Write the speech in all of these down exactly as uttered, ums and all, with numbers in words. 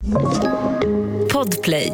Podplay.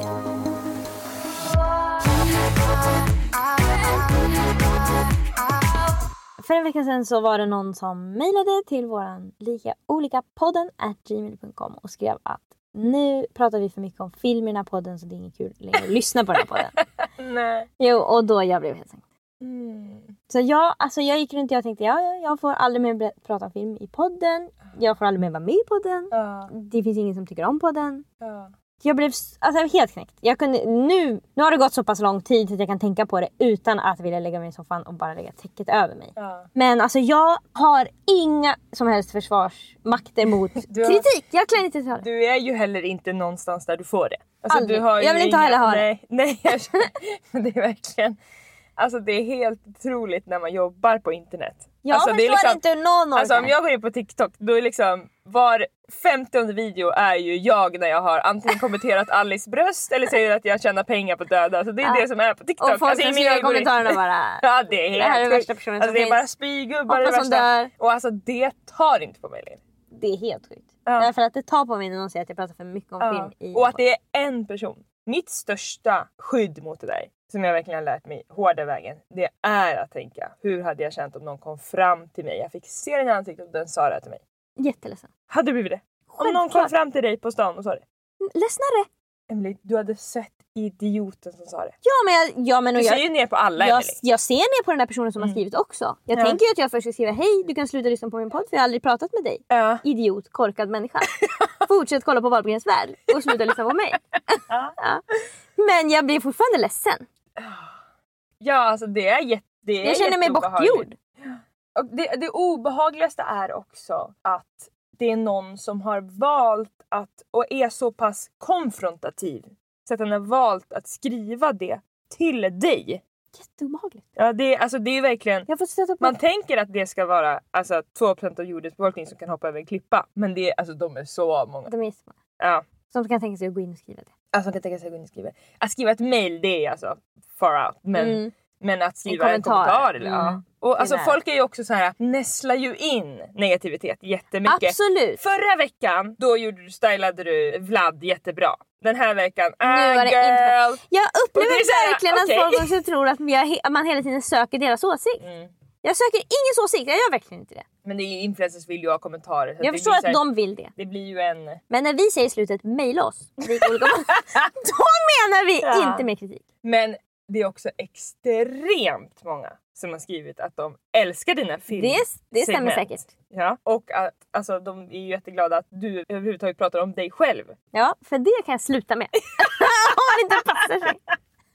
För en vecka sedan så var det någon som mejlade till våran lika olika podden at gmail dot com och skrev att nu pratar vi för mycket om film i den här podden så det är inget kul längre att lyssna på den här podden. Nej. Jo, och då jag blev helt sänkt. Mm. Så jag, alltså jag gick runt och jag tänkte ja, ja, jag får aldrig mer prata om film i podden. Jag får aldrig mer vara med i podden. Ja. Det finns ingen som tycker om podden. Ja. Jag blev alltså, helt knäckt. Jag kunde, nu, nu har det gått så pass lång tid att jag kan tänka på det utan att vilja lägga mig i soffan och bara lägga täcket över mig. Ja. Men alltså jag har inga som helst försvarsmakter mot har, kritik. Jag kan inte ta det. Du är ju heller inte någonstans där du får det. Alltså, Aldrig. du har ju Jag vill inte inga, heller ha nej, det. Nej, jag känner, det är verkligen... Alltså det är helt otroligt när man jobbar på internet. Jag alltså, förstår det är liksom, inte hur någon orkar. Alltså om jag går in på TikTok, då är liksom var femtionde video är ju jag när jag har antingen kommenterat Alice bröst eller säger att jag tjänar pengar på döda. Så det är ja. det som är på TikTok. Och folk alltså, som skriver kommentarerna bara... Ja, det är helt... Det här är det värsta personen alltså, som det är finns. bara spygubbar det värsta. Dör. Och alltså det tar inte på mig längre. Det är helt sjukt. Ja. Därför att det tar på mig när någon säger att jag pratar för mycket om ja. film. I och att det är en person. Mitt största skydd mot det där, som jag verkligen har lärt mig hårda vägen, det är att tänka, hur hade jag känt om någon kom fram till mig? Jag fick se den i ansiktet och den sa det till mig. Jätteledsen. Hade du blivit det? Om någon kom fram till dig på stan och sa det? Ledsnare. Emily, du hade sett idioten som sa det. Ja, men jag... Ja, men du jag, ser ju ner på alla, jag, Emily. jag ser ner på den där personen som mm. har skrivit också. Jag ja. tänker ju att jag först ska skriva, hej, du kan sluta lyssna på min podd för jag har aldrig pratat med dig. Ja. Idiot, korkad människa. Fortsätt kolla på Wahlgrens värld och sluta lyssna på mig. Ja. Ja. Men jag blir fortfarande ledsen. Ja, alltså det är jätte... Det är jag känner mig bortgjord. Och det, det obehagligaste är också att det är någon som har valt att, och är så pass konfrontativ, så att den har valt att skriva det till dig. Jätteobehagligt. Ja, det, alltså, det är verkligen... Jag får sätta på. Man tänker att det ska vara alltså, två procent av jordens befolkning som kan hoppa över en klippa. Men det, alltså, de är så många. De är så många. Ja. Som kan tänka sig att gå in och skriva det. Alltså, kan tänka sig att gå in och skriva. Att skriva ett mail, det är alltså far out. Men... Mm. Men att skriva en kommentar, en kommentar eller, mm. ja. Och alltså folk är ju också så här, näslar ju in negativitet jättemycket. Absolut. Förra veckan, då gjorde du, stylade du Vlad jättebra. Den här veckan, ah, nu var det girl. Inte... Jag upplever verkligen okay. att folk också tror att jag, man hela tiden söker deras åsikt. Mm. Jag söker ingen åsikt, jag gör verkligen inte det. Men det är ju influencers vill ju ha kommentarer. Så jag förstår att här, de vill det. Det blir ju en... Men när vi säger slutet, mejla oss. då menar vi ja. inte med kritik. Men det är också extremt många som har skrivit att de älskar dina filmer. Det, det stämmer säkert. Ja, och att alltså, de är ju jätteglada att du överhuvudtaget pratar om dig själv. Ja, för det kan jag sluta med. Om man inte passar sig.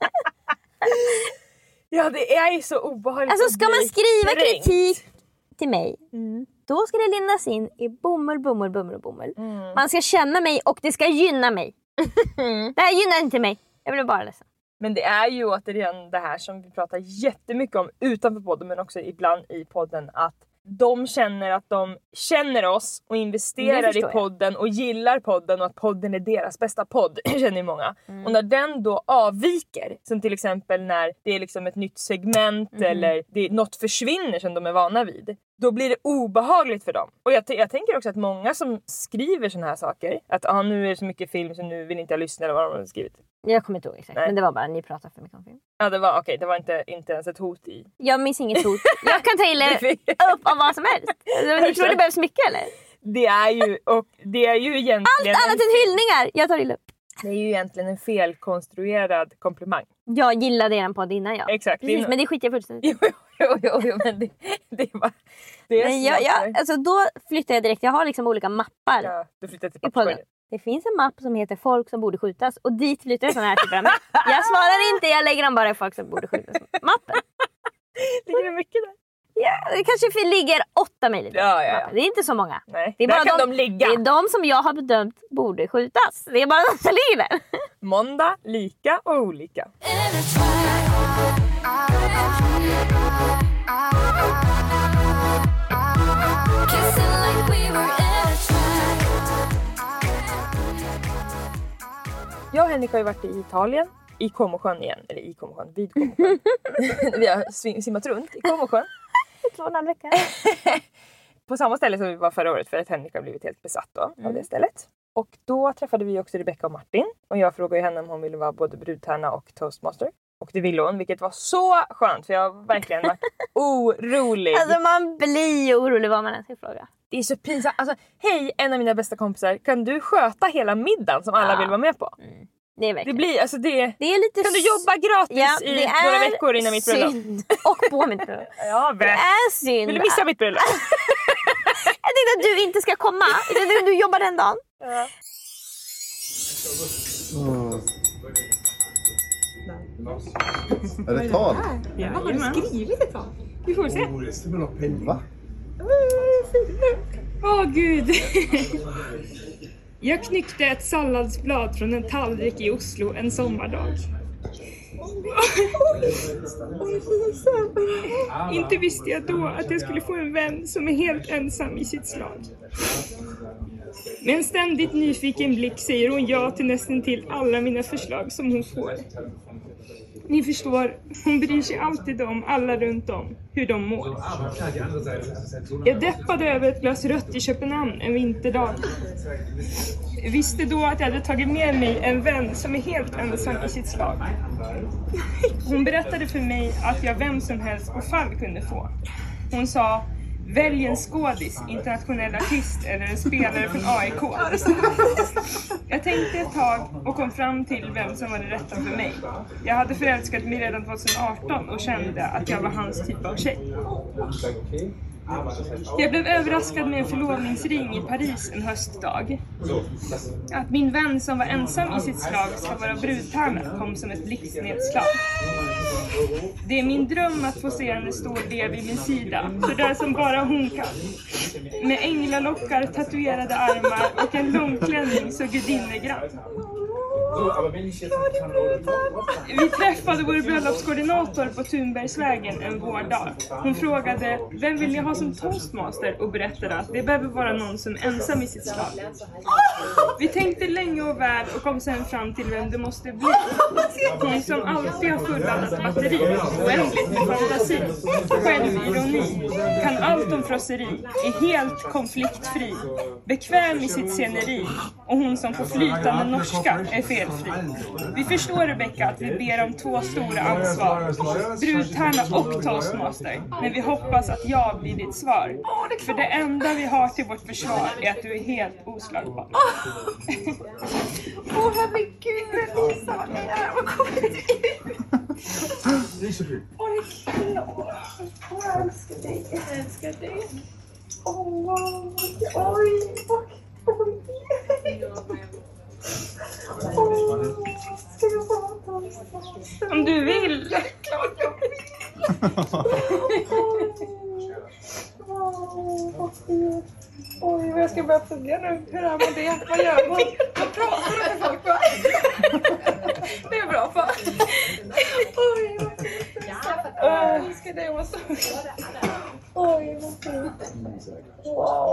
Ja, det är ju så obehagligt. Alltså ska man skriva kränkt. kritik till mig, mm. då ska det lindas in i bomull, bomull, bomull och bomull. Mm. Man ska känna mig och det ska gynna mig. Det här gynnar inte mig. Jag blir bara ledsen. Men det är ju återigen det här som vi pratar jättemycket om utanför podden, men också ibland i podden, att de känner att de känner oss och investerar i podden och gillar podden och att podden är deras bästa podd, känner ju många. Mm. Och när den då avviker, som till exempel när det är liksom ett nytt segment mm. eller det, något försvinner som de är vana vid, då blir det obehagligt för dem. Och jag, t- jag tänker också att många som skriver såna här saker, att ah, nu är det så mycket film så nu vill inte jag lyssna eller vad de har skrivit. Jag kommer inte ihåg exakt, men det var bara ni pratar för mycket om film. Ja, det var okej, okay, det var inte, inte ens ett hot i. Jag minns inget hot. Jag kan ta illa upp av vad som helst. Ni tror det behövs mycket eller? Det är ju, och det är ju egentligen... Allt annat än hyllningar, jag tar illa upp. Det är ju egentligen en felkonstruerad komplimang. Jag gillade er podd innan jag. Exakt. Precis, men det skiter jag fullständigt. Jo, jo, jo, jo, men det, det var... Det är men jag, jag, alltså då flyttar jag direkt. Jag har liksom olika mappar. Ja, du flyttar till papperskorgen. Det finns en mapp som heter folk som borde skjutas. Och dit flyttar jag sådana här typer av mapp. Jag svarar inte, jag lägger dem bara i folk som borde skjutas. Mappen. Ligger det mycket där? Ja, det kanske ligger åtta mejl. Ja, ja, ja. Det är inte så många. Nej, det är där bara kan de, de ligga. Det är de som jag har bedömt borde skjutas. Det är bara de som ligger där. Måndag, lika och olika. Jag och Henrik har ju varit i Italien, i Comosjön igen. Eller i Comosjön, vid Comosjön. Vi har simmat runt i Comosjön. Två och en halv vecka. På samma ställe som vi var förra året, för att Henrik har blivit helt besatt då, mm. av det stället. Och då träffade vi också Rebecca och Martin. Och jag frågade henne om hon ville vara både brudtärna och toastmaster. Och det ville hon, vilket var så skönt. För jag har verkligen varit orolig. Alltså man blir ju orolig vad man än ska fråga. Det är så pinsamt. Alltså, hej, en av mina bästa kompisar. Kan du sköta hela middagen som alla ja. vill vara med på? Mm. Det är verkligen. Det blir, alltså det, det är lite kan du jobba gratis ja, i några veckor innan mitt bröllop? Synd. Och på mitt bröllop. Ja, det är synd. Vill du missa mitt bröllop? Jag tänkte att du inte ska komma. Du, du jobbar den dagen. Ja. Mm. Är det tal? Ja, har du skrivit ett tal? Vi får se. Va? Åh oh, gud. Jag knyckte ett salladsblad från en tallrik i Oslo en sommardag. Inte visste jag då att jag skulle få en vän som är helt ensam i sitt slag. Med en ständigt nyfiken blick säger hon ja till nästan till alla mina förslag som hon får. Ni förstår, hon bryr sig alltid om alla runt om, hur de mår. Jag deppade över ett glas rött i Köpenhamn en vinterdag. Jag visste då att jag hade tagit med mig en vän som är helt ensam i sitt slag. Hon berättade för mig att jag vem som helst på fall kunde få. Hon sa, välj en skådis, internationell artist eller en spelare från A I K. Jag tänkte ett tag och kom fram till vem som var det rätta för mig. Jag hade förälskat mig redan tjugoarton och kände att jag var hans typ av tjej. Jag blev överraskad med en förlovningsring i Paris en höstdag. Att min vän som var ensam i sitt slag ska vara brudtärna kom som ett blixtnedslag. Det är min dröm att få se henne stå där vid min sida, så där som bara hon kan. Med änglalockar, tatuerade armar och en långklänning så gudinnegrann. Vi träffade vår bröllopskoordinator på Thunbergsvägen en vårdag. Hon frågade, vem vill ni ha som toastmaster? Och berättade att det behöver vara någon som är ensam i sitt slag. Vi tänkte länge och väl och kom sen fram till vem det måste bli. Hon som alltid har fulladdat batteri, oändligt med fantasi, självironi, kan allt om frosseri, är helt konfliktfri, bekväm i sitt sceneri, och hon som får flytande norska är felfri. Vi förstår, Rebecca, att vi ber om två stora ansvar, brudtärna och toastmaster, men vi hoppas att jag blir ditt svar. För det enda vi har till vårt försvar är att du är helt oslagbar. Åh, oh, herregud, Lisa, vad är det här? Vad kommer det ut? Åh, det är klart. Åh, jag älskar dig. Jag älskar dig. Åh, wow. Oj, oj, oj. Om du vill. Klart jag vill. Oj, jag ska börja plugga nu. Hur är man det? Vad gör man? Vad pratar du med folk på? Det är bra på. Oj, vad fint. Jag älskar dig. Vad så. Oj, vad fint. Wow.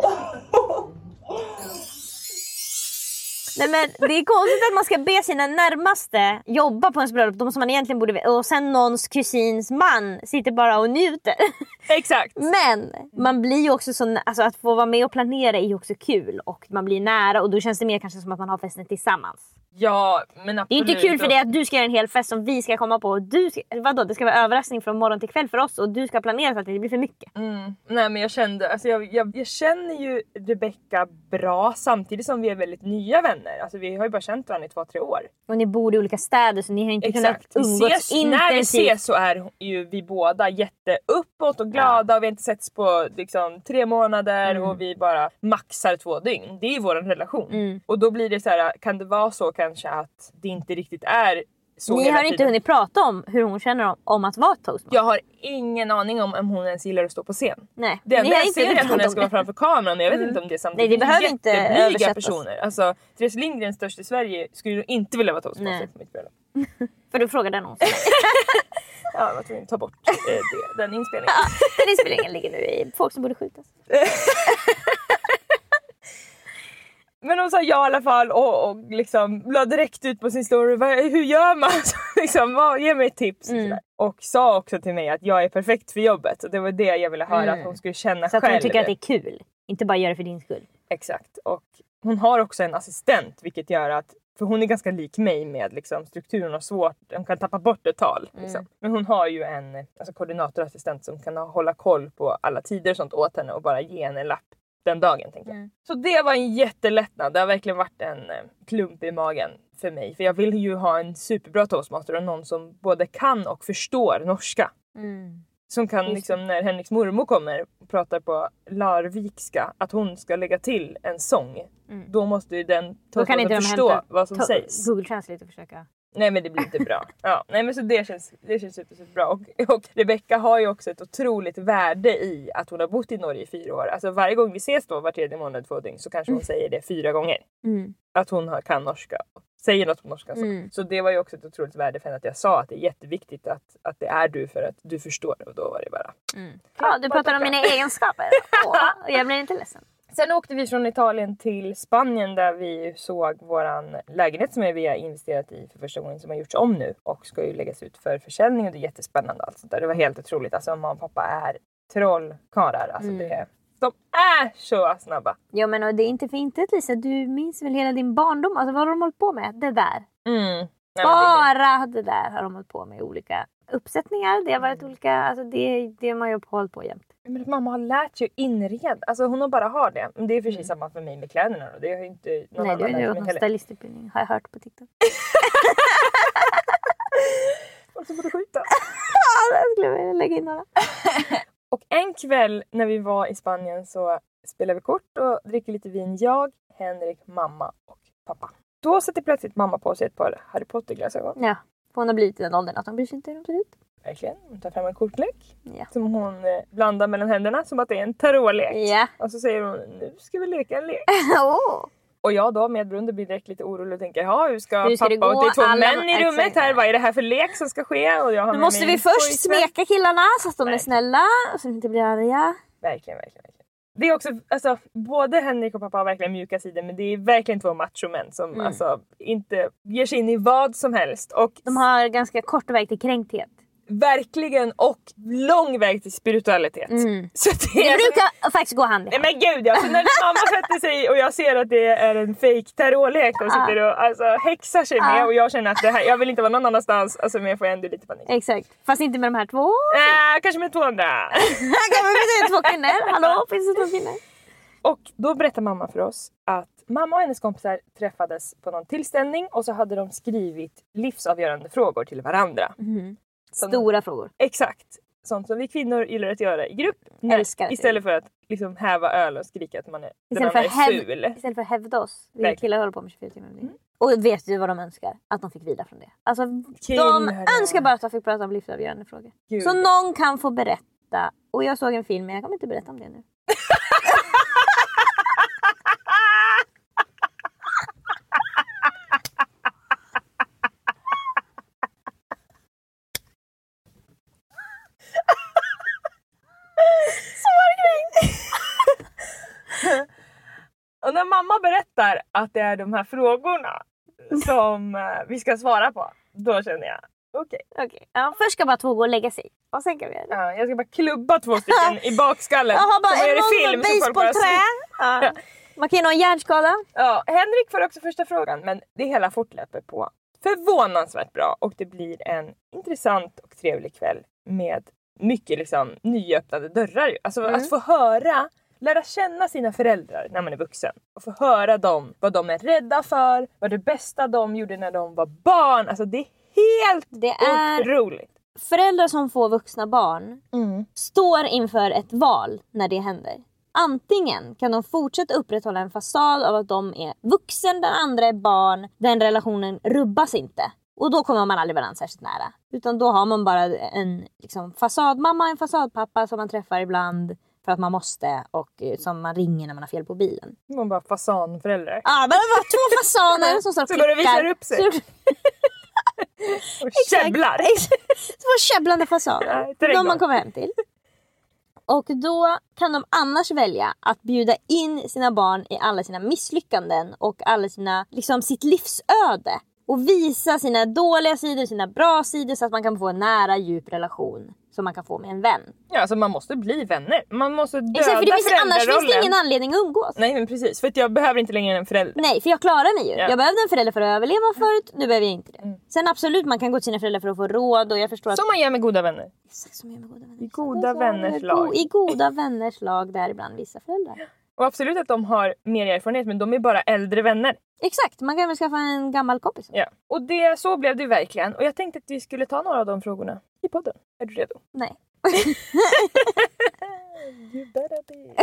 Nej, men det är konstigt att man ska be sina närmaste jobba på ens bröllop, de som man egentligen borde, och sen någons kusins man sitter bara och njuter. Exakt. Men man blir ju också så, alltså att få vara med och planera är ju också kul, och man blir nära, och då känns det mer kanske som att man har festen tillsammans. Ja, men absolut. Det är inte kul för dig att du ska göra en hel fest som vi ska komma på, och du ska, vadå, det ska vara överraskning från morgon till kväll för oss, och du ska planera så att det blir för mycket. Mm. Nej, men jag kände, alltså jag, jag, jag känner ju Rebecca bra samtidigt som vi är väldigt nya vänner. Alltså vi har ju bara känt varandra i två, tre år. Och ni bor i olika städer, så ni har inte Exakt. kunnat umgås ses, intensivt. När vi ses så är ju vi båda jätteuppåt och glada, ja. Och vi har inte setts på liksom, tre månader mm. och vi bara maxar två dygn. Det är ju vår relation. Mm. Och då blir det så här, kan det vara så kanske att det inte riktigt är så. Ni har inte hunnit prata om hur hon känner om, om att vara toastmaster. Jag har ingen aning om om hon ens gillar att stå på scen. Nej. Det enda jag inte ser är att hon ens ska vara framför kameran, men jag vet mm. inte om det är samtidigt. Nej, det behöver inte översättas. Personer. Alltså, Therese Lindgren, störst i Sverige, skulle ju inte vilja vara toastmaster på mitt bröllop. För du frågade någon. Ja, jag var tvungen att ta bort eh, det, den inspelningen. Ja, den inspelningen ligger nu i folk som borde skjutas. Men hon sa ja i alla fall och, och liksom la direkt ut på sin story. Hur gör man? liksom, vad, ge mig ett tips. Mm. Och sa också till mig att jag är perfekt för jobbet. Och det var det jag ville höra, mm. att hon skulle känna så själv. Så att hon tycker att det är kul. Inte bara göra det för din skull. Exakt. Och hon har också en assistent, vilket gör att, för hon är ganska lik mig med liksom, strukturen och svårt, hon kan tappa bort ett tal. Liksom. Mm. Men hon har ju en alltså, koordinatorassistent som kan hålla koll på alla tider och sånt åt henne och bara ge henne en lapp den dagen, tänker jag. Mm. Så det var en jättelättnad. Det har verkligen varit en eh, klump i magen för mig. För jag vill ju ha en superbra toastmaster och någon som både kan och förstår norska. Mm. Som kan liksom, när Henriks mormor kommer och pratar på larvikska, att hon ska lägga till en sång. Mm. Då måste ju den toastmastern förstå vad som to- sägs. Google Translate och försöka. Nej, men det blir inte bra. Ja, nej, men så det känns, det känns super, super bra. Och, och Rebecca har ju också ett otroligt värde i att hon har bott i Norge i fyra år. Alltså varje gång vi ses då, var tredje månad, två dygn, så kanske hon mm. säger det fyra gånger. Mm. Att hon har, kan norska. Säger något på norska. Mm. Så det var ju också ett otroligt värde för henne att jag sa att det är jätteviktigt att, att det är du för att du förstår. Och då var det bara... Mm. Ja, du pratar om mina egenskaper. Åh, jag blir inte ledsen. Sen åkte vi från Italien till Spanien där vi såg våran lägenhet som vi har investerat i för första gången, som har gjorts om nu och ska ju läggas ut för försäljning, och det är jättespännande allt sånt där. Det var helt otroligt. Alltså mamma och pappa är trollkarlar. Alltså mm. det, de är så snabba. Ja, men och det är inte för inte, Lisa. Du minns väl hela din barndom? Alltså vad har de hållit på med? Det där. Mm. Nej, Bara det, det där har de hållit på med. Olika uppsättningar. Det har varit mm. olika, alltså det, det har man ju hållit på jämt. Men mamma har lärt sig inred. Alltså hon har bara har det. Men det är för sig mm. samma för mig med kläderna då. Det har ju inte någon Nej, annan lärt mig. Nej, du har någon stylistutbildning. Har jag hört på TikTok. Folk som borde skjuta. Ja, det skulle jag lägga in några. Och en kväll när vi var i Spanien så spelade vi kort och dricker lite vin. Jag, Henrik, mamma och pappa. Då sätter plötsligt mamma på sig ett par Harry Potter-glasögon. Ja, hon har blivit i den åldern att hon bryr sig inte hur de ser ut. Verkligen. Hon tar fram en kortlek ja. som hon eh, blandar mellan händerna som att det är en tarotlek. Ja. Och så säger hon, nu ska vi leka en lek. oh. Och jag då med Brunder blir direkt lite orolig och tänker, ja hur ska, hur ska pappa och det är två alla... män i rummet här, vad är det här för lek som ska ske? Och jag har nu måste vi först smeka killarna så att de är snälla och så de inte blir arga. Verkligen, verkligen, verkligen. Det är också, alltså, både Henrik och pappa har verkligen mjuka sidor, men det är verkligen två machomän som mm. alltså, inte ger sig in i vad som helst. Och de har ganska kort väg till kränkthet. Verkligen, och lång väg till spiritualitet. Mm. Så det, det brukar faktiskt gå hand i hand. Nej men gud, alltså, när mamma sätter sig och jag ser att det är en fake tarotlek och sitter och alltså, häxar sig med, och jag känner att det här, jag vill inte vara någon annanstans, alltså, men jag får ändå lite panik. Exakt, fast inte med de här två. Äh, kanske med två andra. Kanske med två kvinnor. Hallå, finns det två kvinnor? Och då berättar mamma för oss att mamma och hennes kompisar träffades på någon tillställning och så hade de skrivit livsavgörande frågor till varandra. Mm. Stora frågor. Exakt. Sånt som vi kvinnor gillar att göra i grupp. Älskar. Istället för att liksom häva öl och skrika att man är, istället den för andra är häv- ful. Istället för att hävda oss. Vi killar håller på med tjugofyra timmar. Mm. Och vet du vad de önskar? Att de fick vila från det. Alltså killar. De önskar bara att de fick prata om livsavgörande frågor. Gud. Så någon kan få berätta. Och jag såg en film, men jag kommer inte berätta om det nu. Och när mamma berättar att det är de här frågorna som vi ska svara på, då känner jag okej. Okay. Okay. Ja, först ska bara två gå och lägga sig. Och sen kan vi göra det. Ja, jag ska bara klubba två stycken i bakskallen. Jag har bara som en i film, basebollträ. Ja. Man kan ju ha en hjärnskada. Ja, Henrik får också första frågan, men det hela fortlöper på förvånansvärt bra. Och det blir en intressant och trevlig kväll med mycket liksom nyöppnade dörrar. Alltså mm. att få höra, lära känna sina föräldrar när man är vuxen. Och få höra dem, vad de är rädda för, vad det bästa de gjorde när de var barn. Alltså det är helt det är otroligt. Föräldrar som får vuxna barn mm. står inför ett val när det händer. Antingen kan de fortsätta upprätthålla en fasad av att de är vuxen, den andra är barn. Den relationen rubbas inte. Och då kommer man aldrig varandra särskilt nära. Utan då har man bara en liksom, fasadmamma, en fasadpappa som man träffar ibland för att man måste. Och som man ringer när man har fel på bilen. Man bara fasanföräldrar. Ja, men det var två fasaner som står och så går det visar upp sig. Och käbblar. Två käbblande fasaner. Ja, de man kommer hem till. Och då kan de annars välja att bjuda in sina barn i alla sina misslyckanden och alla sina, liksom sitt livsöde. Och visa sina dåliga sidor, sina bra sidor så att man kan få en nära, djup relation. som man kan få med en vän. Ja, alltså man måste bli vänner. Man måste döda Exakt, för det finns, annars finns det ingen anledning att umgås. Nej, men precis. För att jag behöver inte längre en förälder. Nej, för jag klarar mig ju. Ja. Jag behövde en förälder för att överleva förut. Nu behöver jag inte det. Mm. Sen absolut, man kan gå till sina föräldrar för att få råd. Och jag förstår att... Som man gör med goda vänner. Exakt som jag med goda vänner. I goda vänners lag. I goda vänners lag, där ibland vissa föräldrar. Och absolut att de har mer erfarenhet, men de är bara äldre vänner. Exakt, man kan väl skaffa en gammal kompis. Ja. Och det, så blev det verkligen. Och jag tänkte att vi skulle ta några av de frågorna i podden. Är du redo? Nej. You better be.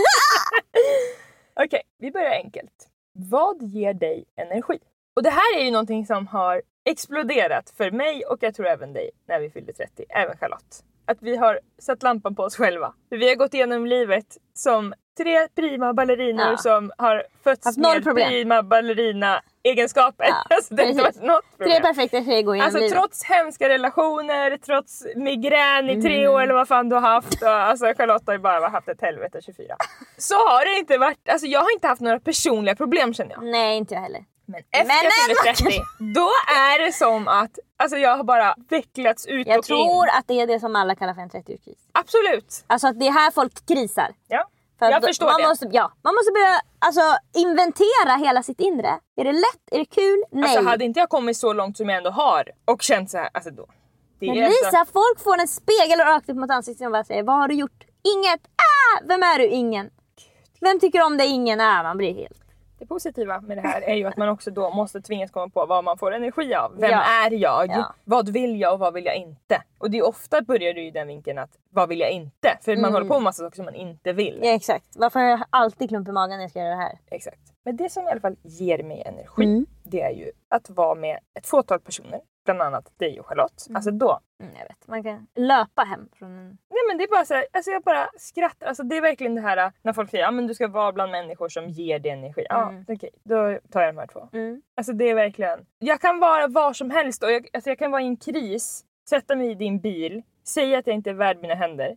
Okej, okay, vi börjar enkelt. Vad ger dig energi? Och det här är ju någonting som har exploderat för mig och jag tror även dig när vi fyllde trettio. Även Charlotte. Att vi har satt lampan på oss själva. För vi har gått igenom livet som tre prima ballerinor ja. som har fötts med problem. prima ballerina egenskaper. Ja, alltså det har inte varit något problem. Tre perfekta tjejer går igenom alltså, livet. Trots hemska relationer, trots migrän i tre mm. år eller vad fan du har haft. Och, alltså Charlotte har ju bara haft ett helvete tjugofyra. Så har det inte varit. Alltså jag har inte haft några personliga problem känner jag. Nej, inte jag heller. Men efter Men jag fyller trettio, då är det som att alltså jag har bara vecklats ut jag och tror in. att det är det som alla kallar för en trettio-årskris. Absolut. Alltså att det är här folk krisar. Ja, för jag då, förstår man det. Måste, ja, man måste börja alltså, inventera hela sitt inre. Är det lätt? Är det kul? Nej. Alltså hade inte jag kommit så långt som jag ändå har och känt så här, alltså då. Det Men är Lisa, alltså... folk får en spegel rakt upp mot ansiktet och bara säger, vad har du gjort? Inget. Ah, vem är du? Ingen. Vem tycker om det? Ingen. Ah, man blir helt... Det positiva med det här är ju att man också då måste tvingas komma på vad man får energi av. Vem ja. är jag? Ja. Vad vill jag och vad vill jag inte? Och det är ofta börjar det ju i den vinkeln att vad vill jag inte? För man mm. håller på med massa saker som man inte vill. Ja, exakt. Varför har jag alltid klump i magen när jag ska göra det här? Exakt. Men det som i alla fall ger mig energi, mm. det är ju att vara med ett fåtal personer. Bland annat dig och Charlotte. Mm. Alltså då. Mm, jag vet. Man kan löpa hem från en... Nej men det är bara så här, alltså jag bara skrattar. Alltså det är verkligen det här när folk säger, ja men du ska vara bland människor som ger dig energi. Ja, mm. okej. Okay, då tar jag de här två. Mm. Alltså det är verkligen, jag kan vara var som helst och jag, alltså jag kan vara i en kris, sätta mig i din bil, säga att jag inte är värd mina händer.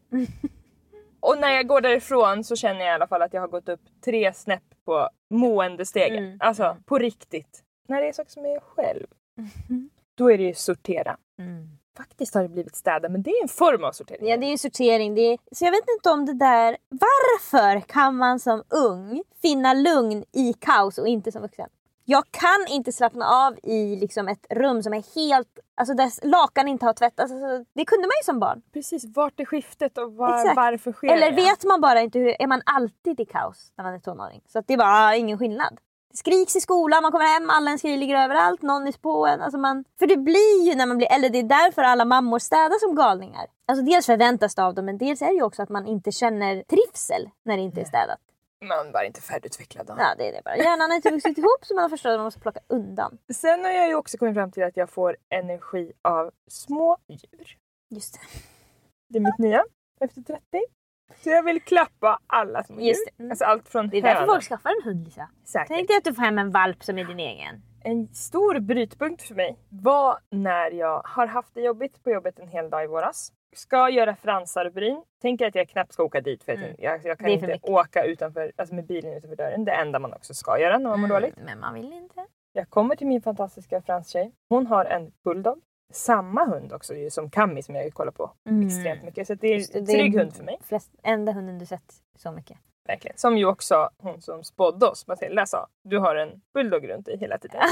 Och när jag går därifrån så känner jag i alla fall att jag har gått upp tre snäpp på måendestegen. Mm. Alltså på riktigt. När det är saker som är jag själv. Mm. Då är det ju sortera. Mm. Faktiskt har det blivit städa, men det är en form av sortering. Ja, det är ju sortering. Det är... Så jag vet inte om det där... Varför kan man som ung finna lugn i kaos och inte som vuxen? Jag kan inte slappna av i liksom ett rum som är helt... Alltså där lakan inte har tvättats. Alltså, det kunde man ju som barn. Precis, vart är skiftet och var, varför sker Eller det? vet man bara inte hur... Är man alltid i kaos när man är tonåring? Så att det är bara ingen skillnad. Skriks i skolan, man kommer hem, alla en skriv ligger överallt, någon är på en. Alltså man, för det blir ju när man blir äldre, det är därför alla mammor städar som galningar. Alltså dels förväntas det av dem, men dels är det ju också att man inte känner trivsel när det inte är städat. Man var inte färdigutvecklad då. Ja, det är det bara. Hjärnan är inte vuxit ihop så man förstår att man måste plocka undan. Sen har jag ju också kommit fram till att jag får energi av små djur. Just det. Det är mitt nya, efter trettio. Så jag vill klappa alla små djur. Just det. Mm. Alltså allt från det är därför höna. Folk skaffar en hund, Lisa. Säkert. Tänk dig att du får hem en valp som är din egen. En stor brytpunkt för mig var när jag har haft det jobbigt på jobbet en hel dag i våras. Ska göra fransar och bryn. Tänker att jag knappt ska åka dit för mm. jag, jag kan inte mycket. åka utanför, alltså med bilen utanför dörren. Det enda man också ska göra när man mår mm. dåligt. Men man vill inte. Jag kommer till min fantastiska franstjej. Hon har en bulldog. Samma hund också ju, som Kami som jag kollar på mm. extremt mycket. Så det är en trygg hund för mig. Flest, enda hunden du sett så mycket. Verkligen. Som ju också hon som spådde oss, Matilda, sa. Du har en bulldog runt dig hela tiden.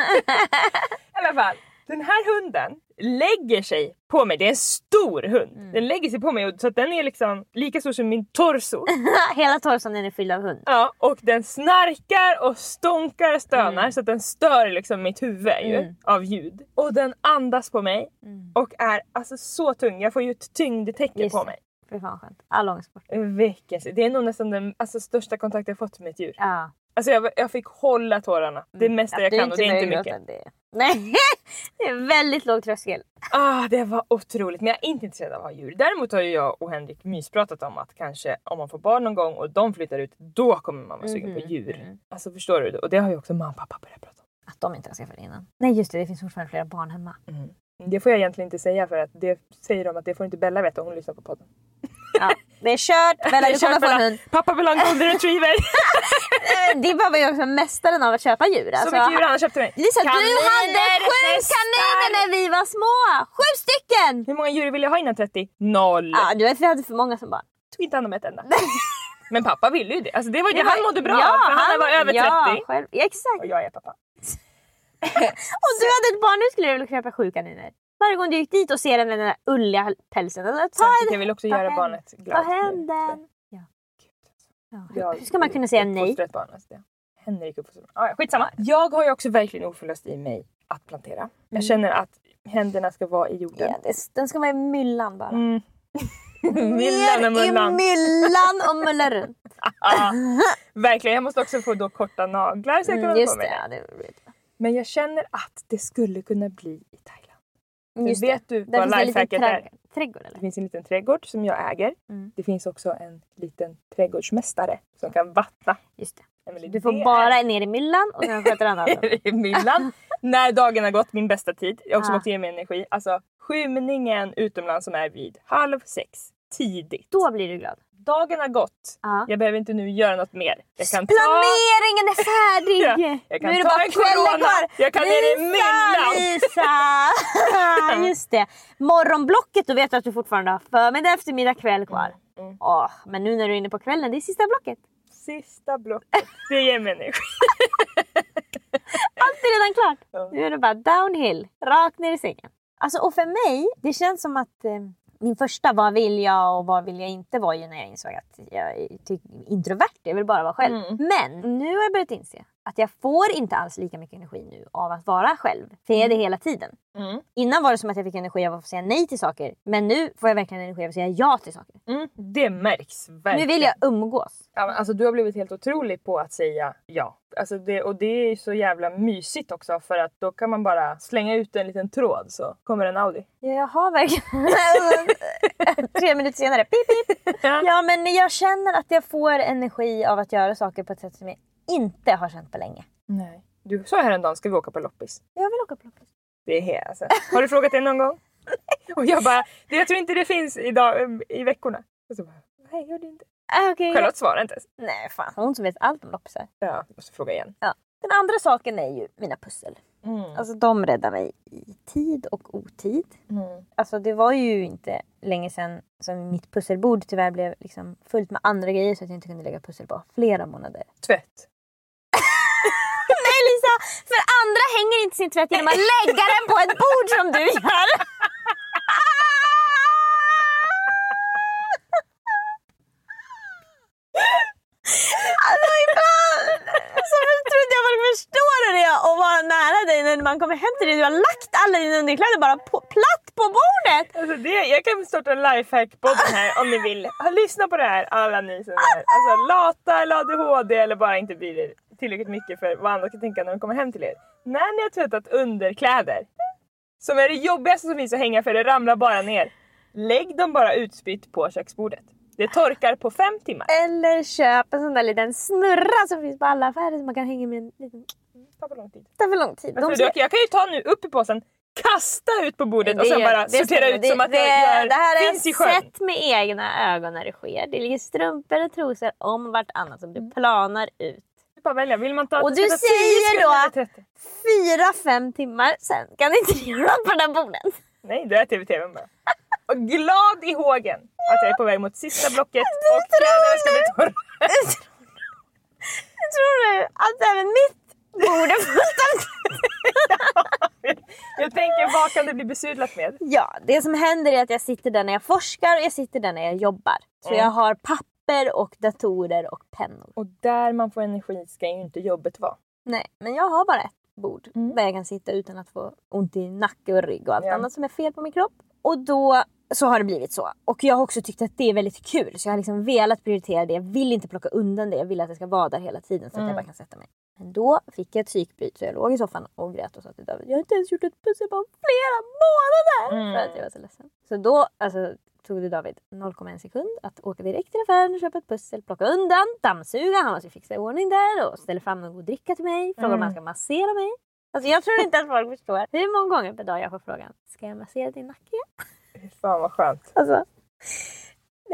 I alla fall. Den här hunden lägger sig på mig. Det är en stor hund. Mm. Den lägger sig på mig så att den är liksom lika stor som min torso. Hela torson är fylld av hund. Ja, och den snarkar och stonkar och stönar mm. så att den stör liksom mitt huvud ju, mm. av ljud. Och den andas på mig mm. och är alltså så tung. Jag får ju ett tyngdtecken på mig. För fan skönt. All ångest bort. Väckelse. Det är nog nästan den alltså, största kontakt jag fått med ett djur. Ja. Alltså jag, jag fick hålla tårarna. Det mesta jag kan och det är inte mycket. Det. Nej, det är väldigt låg tröskel. Ah, det var otroligt. Men jag är inte intresserad av att ha djur. Däremot har ju jag och Henrik myspratat om att kanske om man får barn någon gång och de flyttar ut, då kommer man vara sugen mm-hmm. på djur. Mm. Alltså förstår du? Och det har ju också mamma och pappa börjat prata om. Att de inte har skaffat innan. Nej just det, det finns fortfarande flera barn hemma. Mm. Det får jag egentligen inte säga för att det säger de att det får inte Bella veta om hon lyssnar på podden. Ja, Det är kört. Bella, du kommer få en hund. Pappa vill ha en golden retriever. Din pappa är också mästaren av att köpa djur. Så alltså, mycket djur han har köpt till mig. Lisa, Kaniner, du hade sju hästar. kaniner när vi var små. Sju stycken! Hur många djur vill jag ha innan trettio? Noll. Ja, du vet, vi hade för många som barn. Tog inte hand om ett enda. Men pappa ville ju det. Alltså det var ju det. Det var- Han mådde bra. ja, för han, var över ja, trettio. Själv, ja, exakt. Och jag är pappa. Om du hade ett barn nu skulle du vilja köpa sju kaniner. Varje gång du gick dit och ser den med den där ulliga pälsen. Alltså, ta Samtidigt en, jag vill också ta göra hem. barnet ta glad. hem den. Ja. Ja. Jag Hur ska man kunna säga nej? uppfostrar ett barn, alltså det. Henrik uppfostrar ett barn. Ah, ja, skitsamma. Jag har ju också verkligen oförlöst i mig att plantera. Jag känner att händerna ska vara i jorden. Ja, det, den ska vara i myllan bara. Mm. Myllan och mullan. I myllan och mullar runt. Ah, verkligen, jag måste också få då korta naglar så jag kan Mm, hålla just på med det, det. ja, det blir bra. Men jag känner att det skulle kunna bli i Thailand. Just vet det. du Där vad finns det en liten lifehacket är? trä- trädgård eller? Det finns en liten trädgård som jag äger. Mm. Det finns också en liten trädgårdsmästare som kan vattna. Just det. Emelie, Du får det bara ner i myllan och sen sköter han annat. är i myllan. När dagen har gått, min bästa tid. Jag har också Ah. måste ge mig energi. Alltså skymningen utomlands som är vid halv sex. Tidigt. Då blir du glad. Dagen har gått. Ja. Jag behöver inte nu göra något mer. Jag kan ta... Planeringen är färdig! Ja, jag kan nu är det ta bara en kvällen corona. kvar. Jag kan ner i myllan. Lisa! Just det. Morgonblocket, då vet du att du fortfarande har förmiddag, eftermiddag, kväll kvar. Mm, mm. Åh, men nu när du är inne på kvällen, det är sista blocket. Sista blocket. Det ger mig energi. Allt är redan klart. Ja. Nu är det bara downhill, rakt ner i sängen. Alltså, och för mig, det känns som att eh, min första vad vill jag och vad vill jag inte var ju när jag insåg att jag är typ introvert, jag vill bara vara själv. Mm. Men nu har jag börjat inse att jag får inte alls lika mycket energi nu av att vara själv. För jag är det hela tiden. Mm. Innan var det som att jag fick energi av att få säga nej till saker. Men nu får jag verkligen energi av att säga ja till saker. Mm. Det märks verkligen. Nu vill jag umgås. Ja, men alltså, du har blivit helt otrolig på att säga ja. Alltså det, och det är så jävla mysigt också. För att då kan man bara slänga ut en liten tråd så kommer en Audi. Ja, jag har verkligen... Tre minuter senare, pip pip. Ja. Ja, men jag känner att jag får energi av att göra saker på ett sätt som jag inte har känt på länge. Nej. Du sa häromdagen, ska vi åka på loppis? Jag vill åka på loppis. Det är helt, alltså. Har du frågat det någon gång? Och jag bara, det, jag tror inte det finns idag, i veckorna. Och så bara, nej gör det inte. Ah, okay. Charlotte svarar inte ens. Nej, fan. Hon som vet allt om loppisar. Ja, jag måste fråga igen. Ja. Den andra saken är ju mina pussel. Mm. Alltså de räddar mig i tid och otid. Mm. Alltså det var ju inte länge sedan som mitt pusselbord tyvärr blev liksom fullt med andra grejer så att jag inte kunde lägga pussel på flera månader. Tvätt. Nej Lisa, för andra hänger inte sin tvätt genom att lägga den på ett bord som du gör. Alltså ibland så tror inte jag folk förstår det att vara nära dig när man kommer hem till dig. Du har lagt alla dina underkläder bara på, platt på bordet. Alltså det, jag kan starta en lifehack-podden här om ni vill. Lyssna på det här, alla ni som är alltså, lata eller A D H D eller bara inte bryr er tillräckligt mycket för vad andra ska tänka när de kommer hem till er. När ni har tvättat underkläder, som är det jobbigaste som finns att hänga för det ramlar bara ner. Lägg dem bara utspritt på köksbordet. Det torkar på fem timmar. Eller köp en sån där liten snurra som finns på alla affärer som man kan hänga med en liten... Det tar för lång tid. Det tar för lång tid. Alltså, De ska... Jag kan ju ta nu upp i påsen, kasta ut på bordet Det och sen gör- bara det sortera stämmer. ut det, som att det, jag gör, det här har finns i jag sjön. sett med egna ögon när det sker. Det ligger strumpor och trosor om vartannat som det planar ut. Du bara välja, vill man ta Och att du det ska ta tio säger sekunder då- eller trettio? Fyra, fem timmar sen kan inte göra något på den här borden. Nej, då är T V T V bara. Och glad i hågen att jag är på väg mot sista blocket och kläderna ska bli torra. Tror du att även mitt bord är fullt av... Jag tänker, vad kan det bli besudlat med? Ja, det som händer är att jag sitter där när jag forskar och jag sitter där när jag jobbar. Så Mm. jag har papper och datorer och pennor. Och där man får energi ska ju inte jobbet vara. Nej, men jag har bara ett bord Mm. där jag kan sitta utan att få ont i nacke och rygg och allt Ja. annat som är fel på min kropp. Och då så har det blivit så. Och jag har också tyckt att det är väldigt kul. Så jag har liksom velat prioritera det. Jag vill inte plocka undan det. Jag vill att det ska vara där hela tiden så att Mm. jag bara kan sätta mig. Men då fick jag ett psykbryt så jag låg i soffan och grät och sa till David, jag har inte ens gjort ett pussel på flera månader. Mm. För att jag var så ledsen. Så då alltså, tog det David noll komma en sekund att åka direkt till affären och köpa ett pussel, plocka undan, dammsuga, han måste fixa i ordning där och ställa fram någon god dricka till mig, fråga Mm. om han ska massera mig. Alltså jag tror inte att folk förstår hur många gånger per dag jag får frågan, ska jag massera din nacke? Fan vad skönt. Alltså,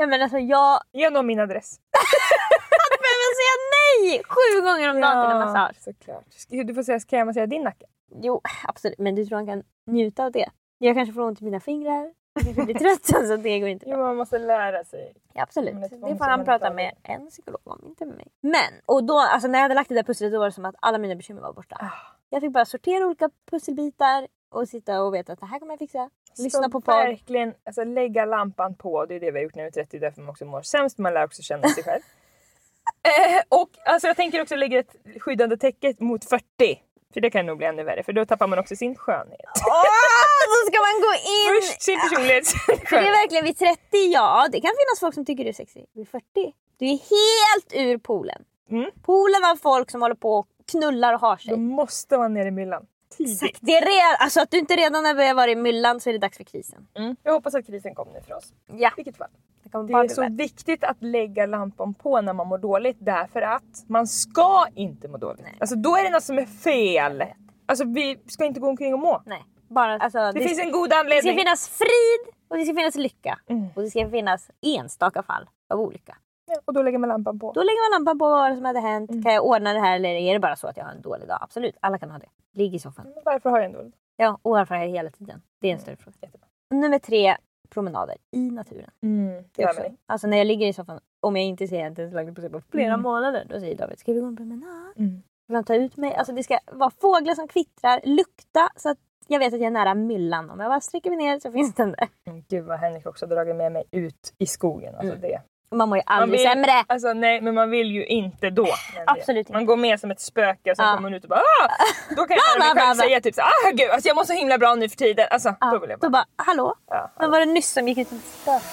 Ja men alltså jag... Ge honom min adress. Att behöva säga nej sju gånger om dagen till en massage. Såklart. Du får säga, ska jag massera din nacke? Jo, absolut. Men du tror han kan njuta av det? Jag kanske får ont i mina fingrar. Jag kanske blir trött så det går inte. Jo, man måste lära sig. Ja, absolut. Det får han prata med en psykolog om, inte med mig. Men, och då, alltså när jag hade lagt det där pusslet då var det som att alla mina bekymmer var borta. Ah. Jag fick bara sortera olika pusselbitar och sitta och veta att det här kommer jag fixa. Lyssna på podd. Verkligen, alltså lägga lampan på. Det är det vi har gjort när vi är trettio, därför man också mår sämst. Man lär också känna sig själv. eh, och alltså jag tänker också lägga ett skyddande täcke mot fyrtio. För det kan nog bli ännu värre, för då tappar man också sin skönhet. Åh, så ska man gå in! Först sin personlighet, sen det är verkligen vid trettio, ja. Det kan finnas folk som tycker du är sexig. Vid fyrtio, du är helt ur poolen. Mm. Poolen av folk som håller på och knullar och har sig. Då måste man ner i myllan. Exakt. Det är redan, alltså att du inte redan har börjat vara i myllan så är det dags för krisen. Mm. Jag hoppas att krisen kommer nu för oss. Ja. Vilket fall. Det, kommer Det bara är bli så värre. viktigt att lägga lampan på när man mår dåligt. Därför att man ska inte må dåligt. Nej. Alltså då är det något som är fel. Alltså vi ska inte gå omkring och må. Nej, bara alltså, Det, det, finns en god det ska anledning. finnas frid och det ska finnas lycka. Mm. Och det ska finnas enstaka fall av olycka. Ja, och då lägger man lampan på. Då lägger man lampan på vad som hade hänt. Mm. Kan jag ordna det här eller är det bara så att jag har en dålig dag? Absolut, alla kan ha det. Ligg i soffan. Men varför har jag en dålig? Ja, och varför är det hela tiden? Det är en större fråga. Jättebra. Nummer tre, promenader i naturen. Mm. Det är också, alltså när jag ligger i soffan, om jag inte ser att det är slagit på sig på flera Mm. månader, då säger David, ska vi gå en promenad? Mm. Vill han ta ut mig? Alltså det ska vara fåglar som kvittrar, lukta så att jag vet att jag är nära myllan. Om jag bara sträcker mig ner så finns den där. Mm. Gud vad Henrik också dragit med mig ut i skogen. Alltså Mm. det. Man mår ju aldrig vill, sämre. Alltså nej, men man vill ju inte då. Absolut inte. Man går med som ett spöke och sen Ja. kommer man ut och bara ah! Då kan jag höra mig själv säga typ så ah gud, alltså jag mår så himla bra nu för tiden. Alltså Ja, då vill jag bara. då bara, hallå? Ja, Men var det nyss som gick ut en spök?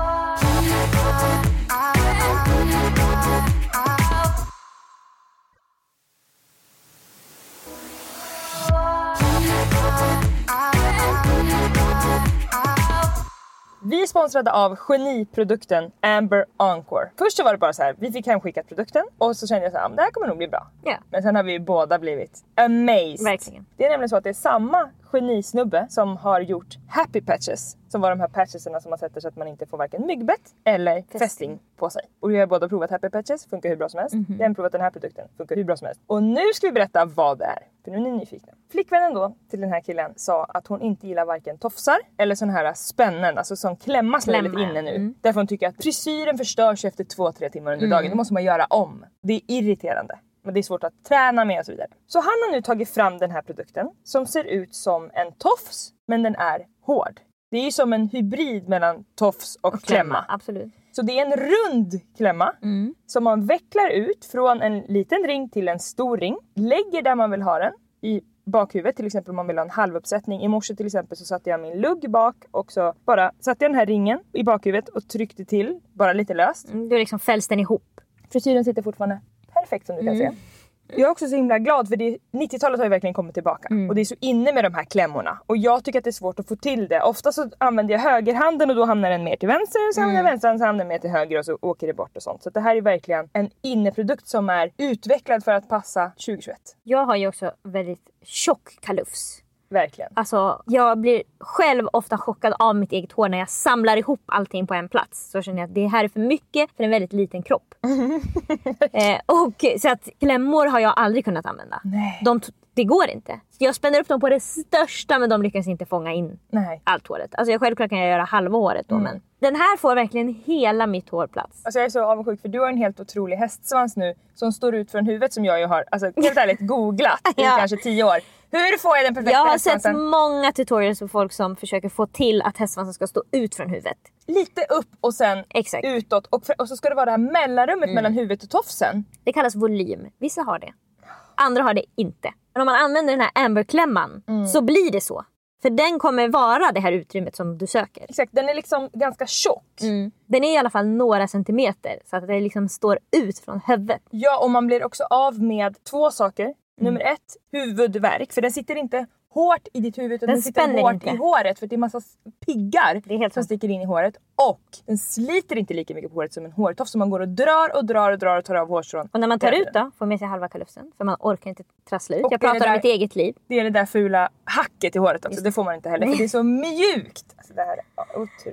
Vi är sponsrade av geniprodukten Amber Encore. Först så var det bara så här, vi fick hemskickat produkten och så kände jag så här, det här kommer nog bli bra. Ja. Men sen har vi båda blivit amazed. Verkligen. Det är nämligen så att det är samma genisnubbe som har gjort Happy Patches, som var de här patchesarna som man sätter så att man inte får varken myggbett eller fästing, fästing på sig. Och vi har båda provat Happy Patches, funkar hur bra som helst. Mm-hmm. Vi har provat den här produkten, funkar hur bra som helst. Och nu ska vi berätta vad det är, för nu är ni nyfikna. Flickvännen då till den här killen sa att hon inte gillar varken tofsar eller sån här spännen, alltså som klämmas väldigt inne nu. Mm. Därför hon tycker att frisyren förstörs efter två, tre timmar under mm. dagen. Det måste man göra om. Det är irriterande. Men det är svårt att träna med och så vidare. Så han har nu tagit fram den här produkten som ser ut som en tofs, men den är hård. Det är ju som en hybrid mellan tofs och, och klämma. klämma. Absolut. Så det är en rund klämma mm. som man vecklar ut från en liten ring till en stor ring. Lägger där man vill ha den i bakhuvudet, till exempel om man vill ha en halvuppsättning. I morse till exempel så satte jag min lugg bak och så bara satte jag den här ringen i bakhuvudet och tryckte till, bara lite löst. Mm, då liksom fälls den ihop. Frisyren sitter fortfarande perfekt som du kan mm. se. Jag är också så himla glad för det, nittiotalet har ju verkligen kommit tillbaka. Mm. Och det är så inne med de här klämmorna. Och jag tycker att det är svårt att få till det. Ofta så använder jag högerhanden och då hamnar den mer till vänster. Så hamnar mm. vänsterhanden så hamnar den mer till höger och så åker det bort och sånt. Så det här är verkligen en inneprodukt som är utvecklad för att passa tjugohundratjugoett. Jag har ju också väldigt tjock kalufs. Verkligen. Alltså jag blir själv ofta chockad av mitt eget hår när jag samlar ihop allting på en plats. Så känner jag att det här är för mycket för en väldigt liten kropp. eh, och så att klämmor har jag aldrig kunnat använda. Nej. De, det går inte. Jag spänner upp dem på det största men de lyckas inte fånga in Nej. allt håret. Alltså jag självklart kan jag göra halva håret då mm. men den här får verkligen hela mitt hår plats. Alltså jag är så avundsjuk för du har en helt otrolig hästsvans nu som står ut från huvudet som jag ju har, alltså helt ärligt googlat i ja. kanske tio år. Hur får jag den perfekta Jag har hästsvansen? sett många tutorials för folk som försöker få till att hästsvansen ska stå ut från huvudet. Lite upp och sen Exakt. utåt och, för, och så ska det vara det här mellanrummet mm. mellan huvudet och tofsen. Det kallas volym. Vissa har det. Andra har det inte. Men om man använder den här amberklämman mm. så blir det så. För den kommer vara det här utrymmet som du söker. Exakt, den är liksom ganska tjock. Mm. Den är i alla fall några centimeter så att det liksom står ut från huvudet. Ja, och man blir också av med två saker. Mm. Nummer ett, huvudvärk. För den sitter inte hårt i ditt huvud utan den, den sitter hårt inte. i håret. För det är massa piggar det är helt som sant. sticker in i håret. Och den sliter inte lika mycket på håret som en hårtofs. Så man går och drar och drar och drar och tar av hårstrån. Och när man tar ut då får man med sig halva kalufsen. För man orkar inte trassla ut. Och Jag pratar där, om mitt eget liv. Det är det där fula hacket i håret också. Det får man inte heller. För det är så mjukt. Alltså det här är ja, otroligt.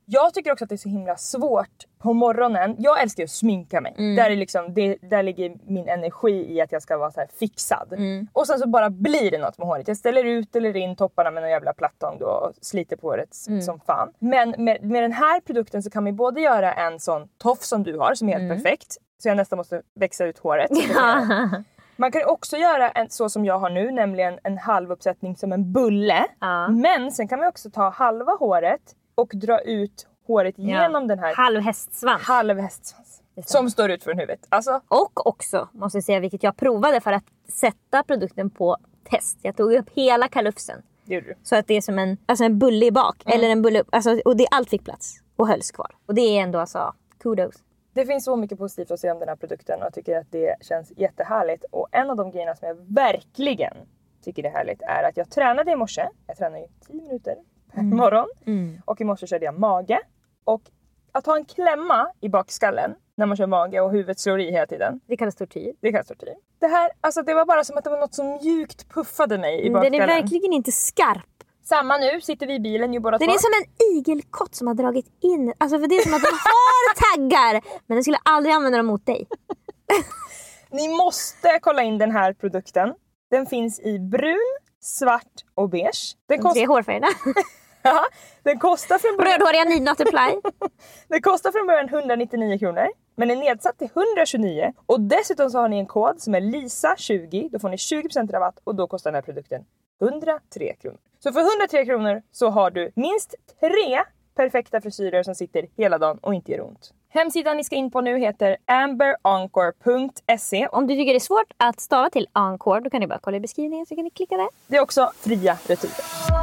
Jag tycker också att det är så himla svårt på morgonen. Jag älskar att sminka mig. Mm. Där, är liksom, det, där ligger min energi i att jag ska vara så här fixad. Mm. Och sen så bara blir det något med håret. Jag ställer ut eller in topparna med en jävla plattång då och sliter på håret mm. som fan. Men med, med den här produkten så kan man både göra en sån toff som du har som är helt mm. perfekt. Så jag nästan måste växa ut håret. Man kan också göra en, så som jag har nu, nämligen en halvuppsättning som en bulle. Ja. Men sen kan man också ta halva håret och dra ut håret ja. genom den här halv hästsvans. Halv hästsvans. Som står ut från huvudet. Alltså. Och också, måste jag säga, vilket jag provade för att sätta produkten på test. Jag tog upp hela kalufsen. Det gjorde du. Så att det är som en, alltså en bulle i bak. Mm. Eller en bulle upp. Alltså, och det, allt fick plats. Och hölls kvar. Och det är ändå alltså, kudos. Det finns så mycket positivt att säga om den här produkten och jag tycker att det känns jättehärligt. Och en av de grejerna som jag verkligen tycker är härligt är att jag tränade i morse. Jag tränar ju tio minuter per mm. morgon. Mm. Och i morse körde jag mage. Och att ha en klämma i bakskallen när man kör mage och huvudet slår i hela tiden. Det kallas tortyr. Det kallas tortyr. Det här, alltså det var bara som att det var något som mjukt puffade mig i bakskallen. Den är verkligen inte skarp. Samma nu, sitter vi i bilen ju båda två. Den är som en igelkott som har dragit in. Alltså för det är som att de har taggar. Men den skulle aldrig använda dem mot dig. Ni måste kolla in den här produkten. Den finns i brun, svart och beige. Den kost... Tre hårfärgerna. Ja, den kostar från början... Rödhåriga need not apply. Den kostar från början etthundranittionio kronor. Men är nedsatt till etthundratjugonio. Och dessutom så har ni en kod som är Lisa tjugo. Då får ni tjugo procent rabatt och då kostar den här produkten hundratre kronor. Så för hundratre kronor så har du minst tre perfekta frisyrer som sitter hela dagen och inte gör ont. Hemsidan ni ska in på nu heter amber encore punkt se. Om du tycker det är svårt att stava till Encore, då kan ni bara kolla i beskrivningen så kan ni klicka där. Det är också fria returer.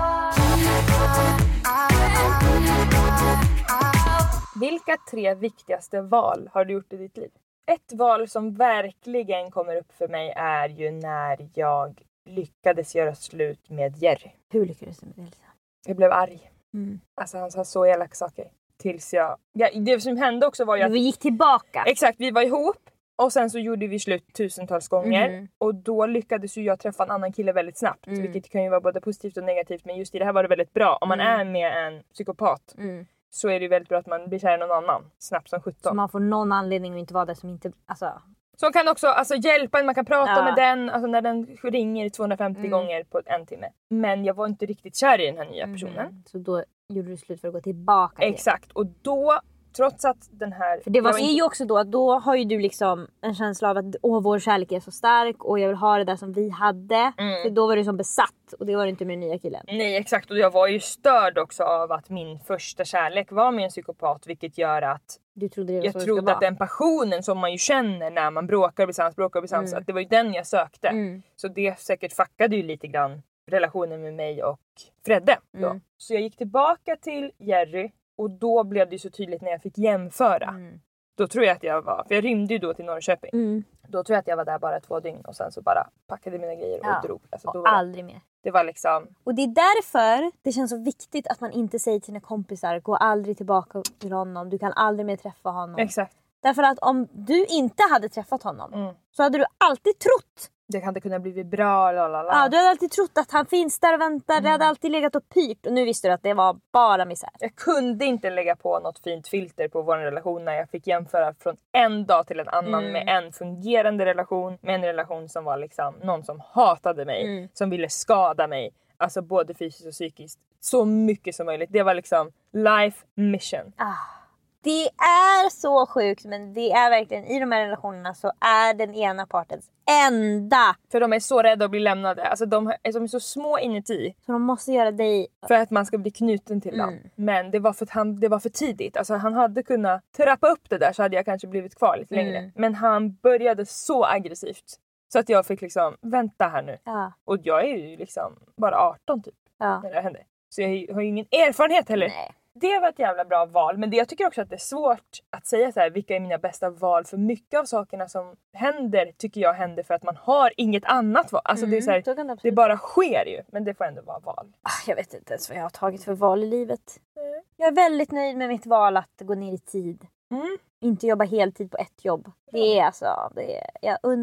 Vilka tre viktigaste val har du gjort i ditt liv? Ett val som verkligen kommer upp för mig är ju när jag lyckades göra slut med Jerry. Hur lyckades du med det, Elsa? Jag blev arg. Mm. Alltså han sa så elaka saker. Tills jag... Ja, det som hände också var ju att... Vi gick tillbaka. Exakt, vi var ihop. Och sen så gjorde vi slut tusentals gånger. Mm. Och då lyckades ju jag träffa en annan kille väldigt snabbt. Mm. Vilket kan ju vara både positivt och negativt. Men just i det här var det väldigt bra. Om man mm. är med en psykopat. Mm. Så är det väldigt bra att man blir kär i någon annan. Snabbt som sjutton. Så man får någon anledning att inte vara där som inte... Alltså... Som kan också alltså, hjälpa en. Man kan prata ja. med den. Alltså när den ringer tvåhundrafemtio mm. gånger på en timme. Men jag var inte riktigt kär i den här nya personen. Mm. Så då gjorde du slut för att gå tillbaka till. Exakt. Och då... Trots att den här... För det var, var inte... är ju också då att då har ju du liksom en känsla av att åh, vår kärlek är så stark och jag vill ha det där som vi hade. Mm. För då var du som besatt och det var inte med den nya killen. Nej, exakt. Och jag var ju störd också av att min första kärlek var med en psykopat. Vilket gör att du trodde det var jag så trodde att den passionen som man ju känner när man bråkar och blir sams, bråkar och blir sams. Mm. Att det var ju den jag sökte. Mm. Så det säkert fuckade ju lite grann relationen med mig och Fredde. Då. Mm. Så jag gick tillbaka till Jerry. Och då blev det ju så tydligt när jag fick jämföra. Mm. Då tror jag att jag var... För jag rymde ju då till Norrköping. Mm. Då tror jag att jag var där bara två dygn. Och sen så bara packade mina grejer och ja. drog. Alltså, och då var aldrig mer. Det var liksom... Och det är därför det känns så viktigt att man inte säger till sina kompisar. Gå aldrig tillbaka till honom. Du kan aldrig mer träffa honom. Exakt. Därför att om du inte hade träffat honom. Mm. Så hade du alltid trott. Det hade kunnat bli bra, lalala. Ja, du hade alltid trott att han finns där och väntar. Mm. Det hade alltid legat och pyrt. Och nu visste du att det var bara misär. Jag kunde inte lägga på något fint filter på vår relation. När jag fick jämföra från en dag till en annan. Mm. Med en fungerande relation. Med en relation som var liksom någon som hatade mig. Mm. Som ville skada mig. Alltså både fysiskt och psykiskt. Så mycket som möjligt. Det var liksom life mission. Ah. Det är så sjukt, men det är verkligen i de här relationerna så är den ena partens enda. För de är så rädda att bli lämnade. Alltså de är, de är så små inuti. Så de måste göra dig... För att man ska bli knuten till mm. dem. Men det var, för att han, det var för tidigt. Alltså han hade kunnat trappa upp det där så hade jag kanske blivit kvar lite längre. Mm. Men han började så aggressivt. Så att jag fick liksom, vänta här nu. Ja. Och jag är ju liksom bara arton typ. Ja. När det hände. Så jag har ju ingen erfarenhet heller. Nej. Det var ett jävla bra val. Men det, jag tycker också att det är svårt att säga så här. Vilka är mina bästa val? För mycket av sakerna som händer tycker jag händer för att man har inget annat val. Alltså mm, det är så här, det, det bara sker ju. Men det får ändå vara val. Jag vet inte ens vad jag har tagit för val i livet. Mm. Jag är väldigt nöjd med mitt val att gå ner i tid. Mm. Inte jobba heltid på ett jobb. Det är alltså, det är, jag unnar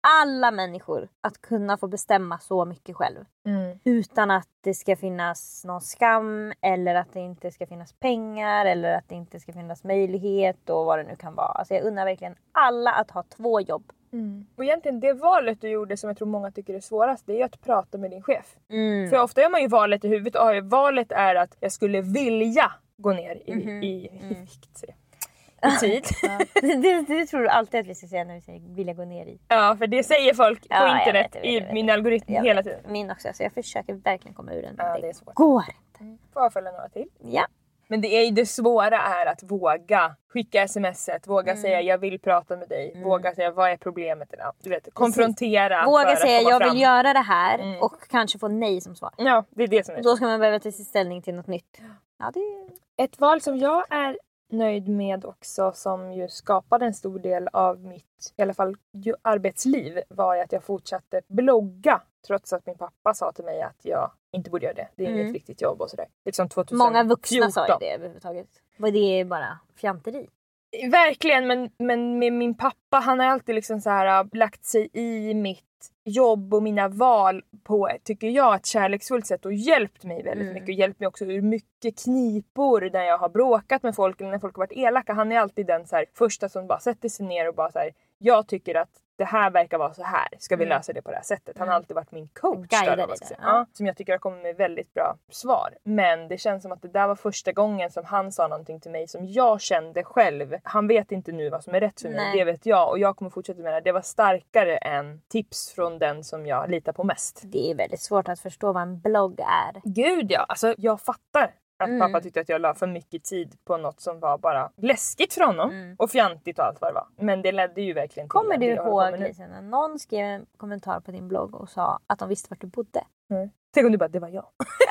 alla människor att kunna få bestämma så mycket själv. Mm. Utan att det ska finnas någon skam eller att det inte ska finnas pengar eller att det inte ska finnas möjlighet och vad det nu kan vara. Alltså jag undrar verkligen alla att ha två jobb. Mm. Och egentligen det valet du gjorde som jag tror många tycker är svårast, det är att prata med din chef. Mm. För ofta gör man ju valet i huvudet och valet är att jag skulle vilja gå ner i, Mm-hmm. i, Mm. i vikt. I tid. Ja. det, det tror du alltid att vi ska säga när vi säger vilja gå ner i. Ja, för det säger folk på Ja, jag internet vet, jag vet, jag vet. i min algoritm Jag hela vet. tiden. Min också, så jag försöker verkligen komma ur den. Ja, det är svårt. Går inte. Får jag följa några till? Ja. Men det är ju det svåra är att våga skicka smset, våga Mm. säga jag vill prata med dig, mm. våga säga vad är problemet idag. Du vet, konfrontera. Våga för att säga komma jag fram. vill göra det här Mm. och kanske få nej som svar. Ja, det är det som är. Då ska man behöva ta ställning till något nytt. Ja, det är... Ett val som jag är nöjd med också, som ju skapade en stor del av mitt i alla fall ju, arbetsliv, var ju att jag fortsatte blogga trots att min pappa sa till mig att jag inte borde göra det. Det är Mm. inget viktigt jobb och sådär. Liksom tjugohundrafjorton. Många vuxna sa ju det överhuvudtaget. Och det är bara fjanteri. Verkligen, men, men med min pappa, han har alltid liksom så här lagt sig i mitt jobb och mina val på, tycker jag, ett kärleksfullt sätt och hjälpt mig väldigt Mm. mycket. Och hjälpt mig också ur mycket knipor där jag har bråkat med folk eller när folk har varit elaka. Han är alltid den så här, första som bara sätter sig ner och bara så här, jag tycker att det här verkar vara så här. Ska vi Mm. lösa det på det här sättet? Han Mm. har alltid varit min coach. Guidar där, dig ska där, säga. ja. Ja, som jag tycker har kommit med väldigt bra svar. Men det känns som att det där var första gången som han sa någonting till mig som jag kände själv. Han vet inte nu vad som är rätt för mig. Nej. Det vet jag. Och jag kommer fortsätta med det. Det var starkare än tips från den som jag litar på mest. Det är väldigt svårt att förstå vad en blogg är. Gud ja, alltså jag fattar. Att Mm. pappa tyckte att jag la för mycket tid på något som var bara läskigt för honom. Mm. Och fjantigt och allt vad det var. Men det ledde ju verkligen till Kommer att du det jag håller på ihåg med nu. Lisa, när någon skrev en kommentar på din blogg och sa att de visste vart du bodde? Mm. Tänk om du bara, det var jag.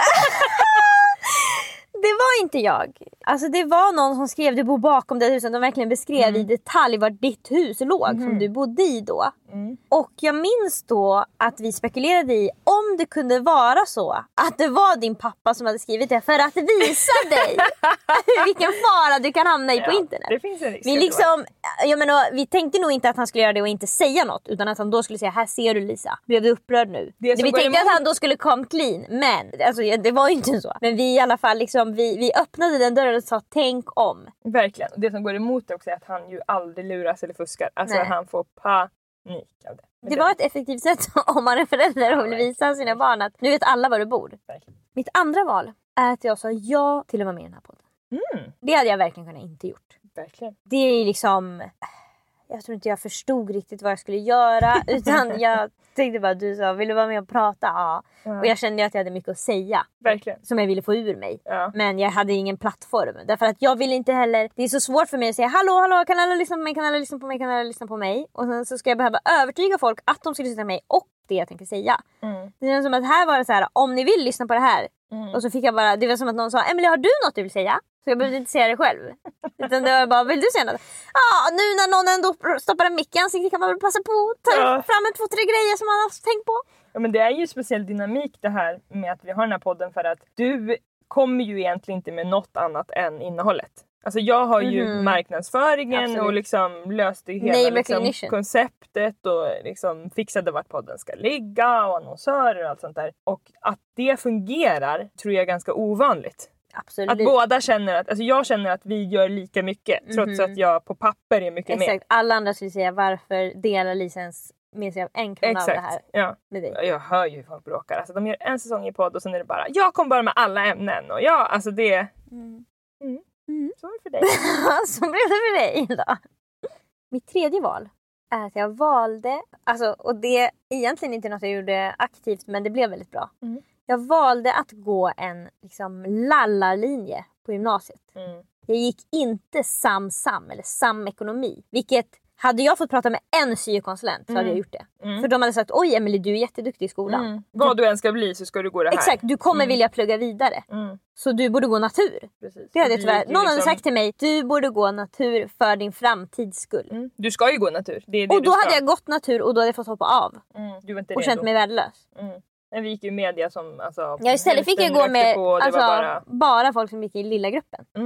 Det var inte jag. Alltså det var någon som skrev du bor bakom det huset. De verkligen beskrev Mm. i detalj var ditt hus låg som Mhm. du bodde i då. Mm. Och jag minns då att vi spekulerade i om det kunde vara så att det var din pappa som hade skrivit det för att visa dig vilken fara du kan hamna i på Ja, internet. det finns en risk. Vi, att det var- liksom, jag menar, vi tänkte nog inte att han skulle göra det och inte säga något, utan att han då skulle säga här ser du Lisa, blev du upprörd nu? Det som vi går tänkte emot- att han då skulle come clean, men alltså, det var ju inte så. Men vi i alla fall liksom, vi, vi öppnade den dörren och sa tänk om. Verkligen. Och det som går emot det också är att han ju aldrig luras eller fuskar. Alltså Nej. han får panik av det. Men Det var ett effektivt sätt om man är förälder och vill visa sina barn att nu vet alla var du bor. Verkligen. Mitt andra val är att jag sa ja till att vara med i den här podden. Mm, Det hade jag verkligen kunnat inte gjort. verkligen. Det är liksom... Jag tror inte jag förstod riktigt vad jag skulle göra. Utan jag tänkte bara, du sa, vill du vara med och prata? Ja. Ja. Och jag kände att jag hade mycket att säga. Verkligen. Som jag ville få ur mig. Ja. Men jag hade ingen plattform. Därför att jag ville inte heller... Det är så svårt för mig att säga, hallå, hallå, kan alla lyssna på mig? Kan alla lyssna på mig? Kan alla lyssna på mig? Och sen så ska jag behöva övertyga folk att de ska lyssna på mig och det jag tänker säga. Mm. Det känns som att här var det så här, om ni vill lyssna på det här. Mm. Och så fick jag bara, det var som att någon sa, Emily har du något du vill säga? Så jag behövde inte säga det själv. Utan det var bara, vill du säga något? Ja, nu när någon ändå stoppar en mick i ansiktet kan man väl passa på att ta Ja. fram en två, tre grejer som man har tänkt på. Ja, men det är ju speciell dynamik det här med att vi har den här podden, för att du kommer ju egentligen inte med något annat än innehållet. Alltså jag har ju Mhm. marknadsföringen Absolut. och liksom löste hela Name liksom, recognition. konceptet och liksom fixade vart podden ska ligga och annonsörer och allt sånt där. Och att det fungerar tror jag är ganska ovanligt. Absolut. Att båda känner att, alltså jag känner att vi gör lika mycket trots Mhm. att jag på papper är mycket mer. Exakt, alla andra skulle säga varför delar Lisa ens med sig av en krona av det här Exakt, ja. med dig. Jag hör ju hur folk bråkar. Alltså, de gör en säsong i podd och sen är det bara jag kommer bara med alla ämnen. Och ja, alltså det... Mm. Mm. Mm. Så är det för dig. Så blev det för dig då. Mitt tredje val är att jag valde, alltså, och det är egentligen inte något jag gjorde aktivt men det blev väldigt bra. Mm. Jag valde att gå en liksom lallarlinje på gymnasiet. Mm. Jag gick inte sam-sam eller samekonomi. Vilket, hade jag fått prata med en syokonsulent så hade Mm. jag gjort det. Mm. För de hade sagt, oj Emily du är jätteduktig i skolan. Mm. Vad du än ska bli så ska du gå det här. Exakt, du kommer Mm. vilja plugga vidare. Mm. Så du borde gå natur. Precis. Det hade jag Du tyvärr. gick ju Någon hade liksom- sagt till mig, du borde gå natur för din framtids skull. Mm. Du ska ju gå natur. Det är det Och då du ska. hade jag gått natur och då hade jag fått hoppa av. Mm. Du var inte Och redo. känt mig värdelös. Mm. Men vi gick ju media som... Alltså, Ja, istället fick jag hälften gå med rökte på, det alltså, var bara... bara... folk som gick i lilla gruppen. Mm.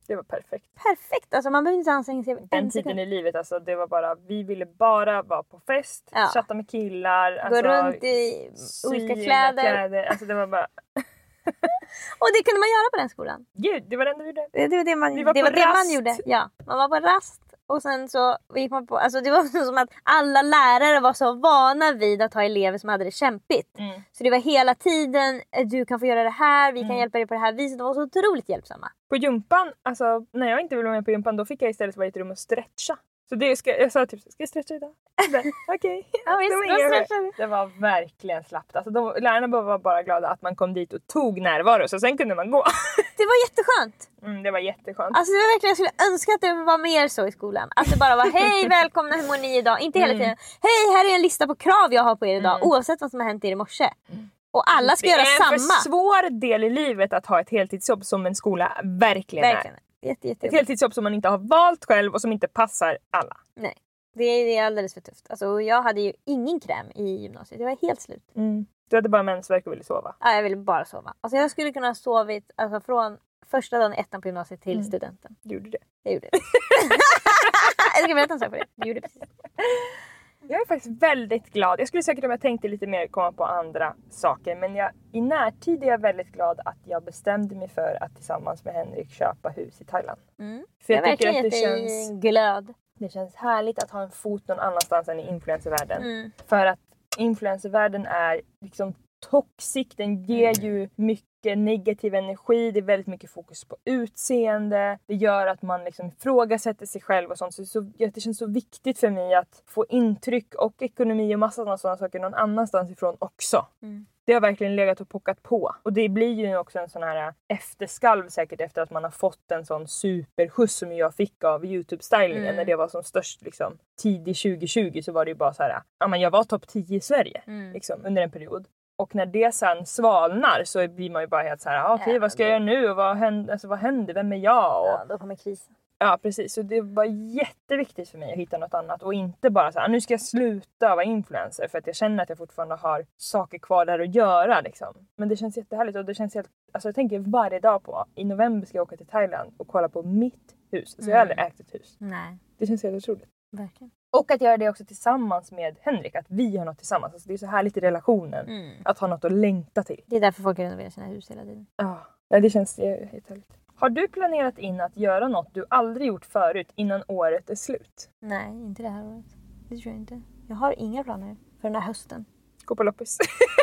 Det var perfekt. Perfekt, alltså man behöver inte anstränga sig. Den tiden i livet, alltså det var bara, vi ville bara vara på fest, ja. chatta med killar. Gå alltså, runt i olika kläder. kläder. Alltså det var bara... Och det kunde man göra på den skolan. Gud, det var det enda vi gjorde. Det, det var det man, vi var det, var det man rast. gjorde. Ja, man var på rast. Och sen så gick man på, alltså det var som att alla lärare var så vana vid att ha elever som hade det kämpigt. Mm. Så det var hela tiden, du kan få göra det här, vi kan Mm. hjälpa dig på det här viset. De var så otroligt hjälpsamma. På jumpan, alltså när jag inte ville vara med på jumpan, då fick jag istället vara i ett rum och stretcha. Så det ska, jag sa typ, ska jag stretcha idag? Okej. Okay. Ja, visst, det, var då inga- stretchade vi. det var verkligen slappt. Alltså, de, lärarna var bara glada att man kom dit och tog närvaro, så sen kunde man gå. Det var jätteskönt. Mm, det var jätteskönt. Alltså det var verkligen, jag skulle önska att det var mer så i skolan. Att det bara var hej, välkomna, hur mår ni idag? Inte hela Mm. tiden, hej, här är en lista på krav jag har på er idag. Mm. Oavsett vad som har hänt er i morse. Och alla ska det göra är en samma. för svår del i livet att ha ett heltidsjobb som en skola verkligen, Verkligen. är. Jätte, jätte, Ett heltidsjobb som man inte har valt själv och som inte passar alla. Nej, det är, det är alldeles för tufft. Alltså, jag hade ju ingen kräm i gymnasiet. Jag var helt slut. Mm. Du hade bara mensvärk och ville sova. Ja, jag ville bara sova. Alltså, jag skulle kunna ha sovit alltså, från första dagen ettan på gymnasiet till Mm. studenten. Du gjorde det. Jag gjorde det. Jag ska berätta en sak för det. Jag gjorde precis. Jag är faktiskt väldigt glad. Jag skulle säkert om jag tänkte lite mer komma på andra saker. Men jag, i närtid är jag väldigt glad att jag bestämde mig för att tillsammans med Henrik köpa hus i Thailand. Mm. För Jag jag har tycker verkligen att det gett dig känns, glöd. det känns härligt att ha en fot någon annanstans än i influencervärlden. Mm. För att influencervärlden är liksom toxic. Den ger ju mycket negativ energi. Det är väldigt mycket fokus på utseende. Det gör att man liksom ifrågasätter sig själv och sånt. Så, så det känns så viktigt för mig att få intryck och ekonomi och massa sådana saker någon annanstans ifrån också. Mm. Det har verkligen legat och pockat på. Och det blir ju också en sån här efterskalv säkert efter att man har fått en sån superskjuts som jag fick av YouTube-stylingen. Mm. När det var som störst liksom tidig tjugo tjugo så var det ju bara så här. Ja, men jag var topp tio i Sverige Mm. liksom, under en period. Och när det sen svalnar så blir man ju bara helt så här, ah, okej Ja, vad ska det- jag göra nu? Och vad händer? Alltså, vad händer? Vem är jag? Och, Ja, då kommer krisen. ja, precis. Så det var jätteviktigt för mig att hitta något annat. Och inte bara så här, nu ska jag sluta vara influencer. För att jag känner att jag fortfarande har saker kvar där att göra. Liksom. Men det känns jättehärligt. Och det känns helt, alltså jag tänker varje dag på, i november ska jag åka till Thailand och kolla på mitt hus. Så jag har aldrig ägt ett hus. Nej, Det känns helt otroligt. verkligen. Och att göra det också tillsammans med Henrik. Att vi har något tillsammans. Alltså det är så härligt i relationen. Mm. Att ha något att längta till. Det är därför folk renoverar sina hus hela tiden. Ja, nej, det känns eh, helt härligt. Har du planerat in att göra något du aldrig gjort förut innan året är slut? Nej, inte det här året. Det tror jag inte. Jag har inga planer för den här hösten. Gå på loppis.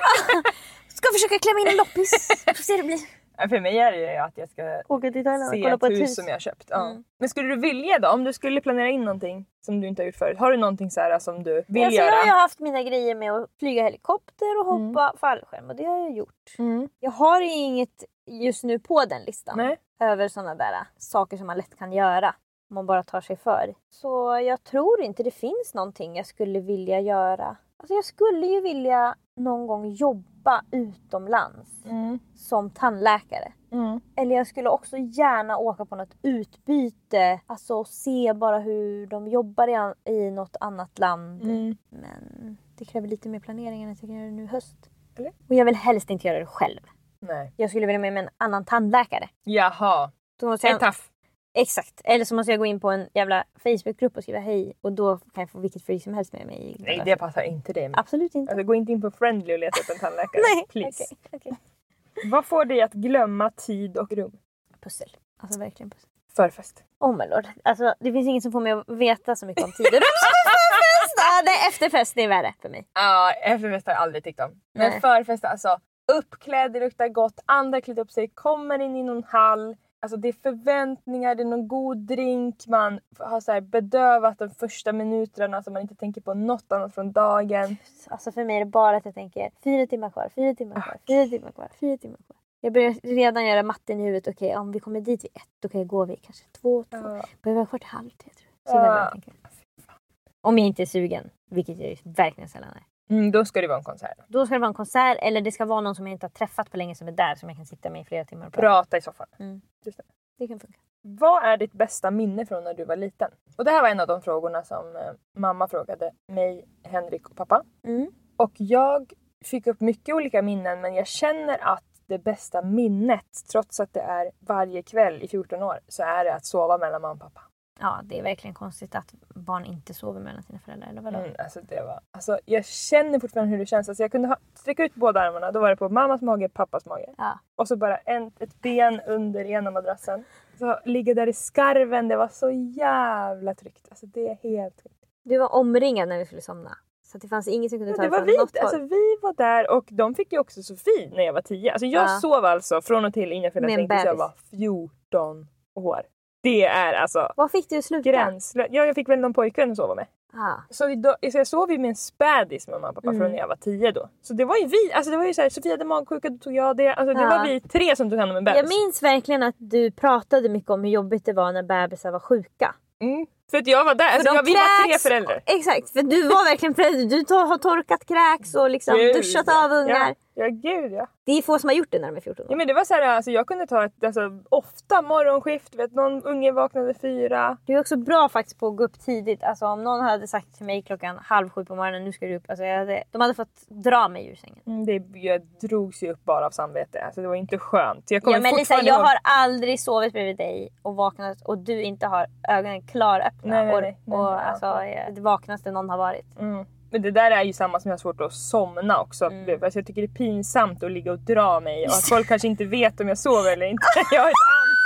Ska försöka klämma in en loppis. Får se hur det blir. Ja, för mig är det ju att jag ska Åka till Thailand och se kolla ett på hus, ett hus. som jag har köpt. Ja. Mm. Men skulle du vilja då? Om du skulle planera in någonting som du inte har gjort förut. Har du någonting så här som du vill Alltså, göra? jag har ju haft mina grejer med att flyga helikopter och hoppa Mm. fallskärm. Och det har jag gjort. Mm. Jag har ju inget just nu på den listan. Nej. Över sådana där saker som man lätt kan göra. Om man bara tar sig för. Så jag tror inte det finns någonting jag skulle vilja göra. Alltså jag skulle ju vilja någon gång jobba utomlands. Mm. Som tandläkare. Mm. Eller jag skulle också gärna åka på något utbyte. Alltså se bara hur de jobbar i, an- i något annat land. Mm. Men det kräver lite mer planering än att jag kan göra det nu i höst. Eller? Och jag vill helst inte göra det själv. Nej. Jag skulle vilja med, med en annan tandläkare. Jaha. Då måste jag... En taff. Exakt. Eller så måste jag gå in på en jävla Facebookgrupp och skriva hej. Och då kan jag få vilket fri som helst med mig. i- Nej, det passar inte dig. Absolut inte. Alltså, gå inte in på Friendly och leta upp en tandläkare. Nej, Please. okej, okej. Vad får dig att glömma tid och rum? Pussel. Alltså verkligen pussel. Förfest. Oh my lord. Alltså det finns inget som får mig att veta så mycket om tid och rum som en förfest. Ja, nej, efterfest det är värre för mig. Ja, efterfest har jag aldrig tyckt om. Men Nej. förfest, alltså uppklädd, det luktar gott, andra klätt upp sig, kommer in i någon hall. Alltså det är förväntningar, det är någon god drink, man har så här bedövat de första minuterna så man inte tänker på något annat från dagen. Alltså för mig är det bara att jag tänker fyra timmar kvar, fyra timmar kvar, fyra timmar kvar, fyra timmar kvar. Jag börjar redan göra matten i huvudet. Okej, okay, om vi kommer dit vid ett, då kan jag gå vid kanske två, två. Ja. Behöver jag kvar till halv tre, tror jag. Så Ja. där börjar jag tänka. Om jag inte är sugen, vilket jag ju verkligen sällan är. Mm, då ska det vara en konsert. Då ska det vara en konsert eller det ska vara någon som jag inte har träffat på länge som är där som jag kan sitta med i flera timmar och prata. Prata i soffan. Mm. Just det. Det kan funka. Vad är ditt bästa minne från när du var liten? Och det här var en av de frågorna som eh, mamma frågade mig, Henrik och pappa. Mm. Och jag fick upp mycket olika minnen men jag känner att det bästa minnet, trots att det är varje kväll i fjorton år, så är det att sova mellan mamma och pappa. Ja, det är verkligen konstigt att barn inte sover mellan sina föräldrar, eller vadå? Mm, alltså det var, alltså jag känner fortfarande hur det känns. Alltså jag kunde ha, sträcka ut båda armarna, då var det på mammas mage, pappas mage. Ja. Och så bara en, ett ben under ena madrassen. Så ligga där i skarven, det var så jävla tryggt. Alltså det är helt tryggt. Du var omringad när vi skulle somna. Så det fanns ingen som kunde ta Ja, det var från vi, något alltså håll. vi var där och de fick ju också Sofie när jag var tio. Alltså jag Ja. sov alltså från och till innan jag Med en tänkte så jag bebis. var fjorton år. Det är alltså Vad fick du att sluta? gränslöst. Ja, jag fick väl någon pojkvän att sova med. Ah. Så, idag, så jag sov ju med en spädis med mamma och pappa Mm. från när jag var tio då. Så det var ju vi, alltså det var ju så här, Sofia hade magsjuka, då tog jag det. Alltså det Ja. var vi tre som tog hand om en bebis. Jag minns verkligen att du pratade mycket om hur jobbigt det var när bebisar var sjuka. Mm. För att jag var där, alltså de jag, vi var tre kräks- föräldrar. Exakt, för du var verkligen förälder. Du tar, har torkat kräks och liksom Gud, duschat ja. av ungar. Ja, ja gud ja. Det är få som har gjort det när de är fjorton år. Ja men det var så här, alltså jag kunde ta ett, alltså, ofta morgonskift, vet någon unge vaknade fyra. Du är också bra faktiskt på att gå upp tidigt. Alltså om någon hade sagt till mig klockan halv sju på morgonen, nu ska du upp. Alltså jag hade, de hade fått dra mig ur sängen. Mm, det, jag drogs ju upp bara av samvete, alltså det var inte skönt. Jag kommer Ja men Lisa, fortfarande jag ihåg- har aldrig sovit bredvid dig och vaknat och du inte har ögonen klaröppna. Nej, nej, och nej, nej, och nej, alltså ja. det vaknaste någon har varit. Mm. Men det där är ju samma som jag har svårt att somna också. Mm. Alltså jag tycker det är pinsamt att ligga och dra mig och att folk kanske inte vet om jag sover eller inte. Jag har ett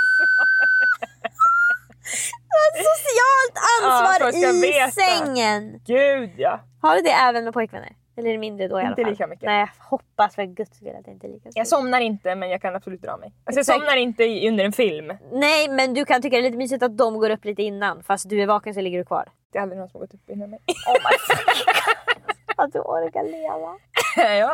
Socialt Ja, ansvar folk ska i veta. sängen! Gud ja. Har du det även med pojkvänner? Eller är det mindre då i alla Inte fall? lika mycket. Nej, jag hoppas för guds skull att det inte är lika Jag somnar inte men jag kan absolut dra mig. Alltså jag Exakt. somnar inte i- under en film. Nej, men du kan tycka det är lite mysigt att de går upp lite innan. Fast du är vaken så ligger du kvar. Det är aldrig någon som har gått upp innan mig. Oh my Att du orkar leva. Ja.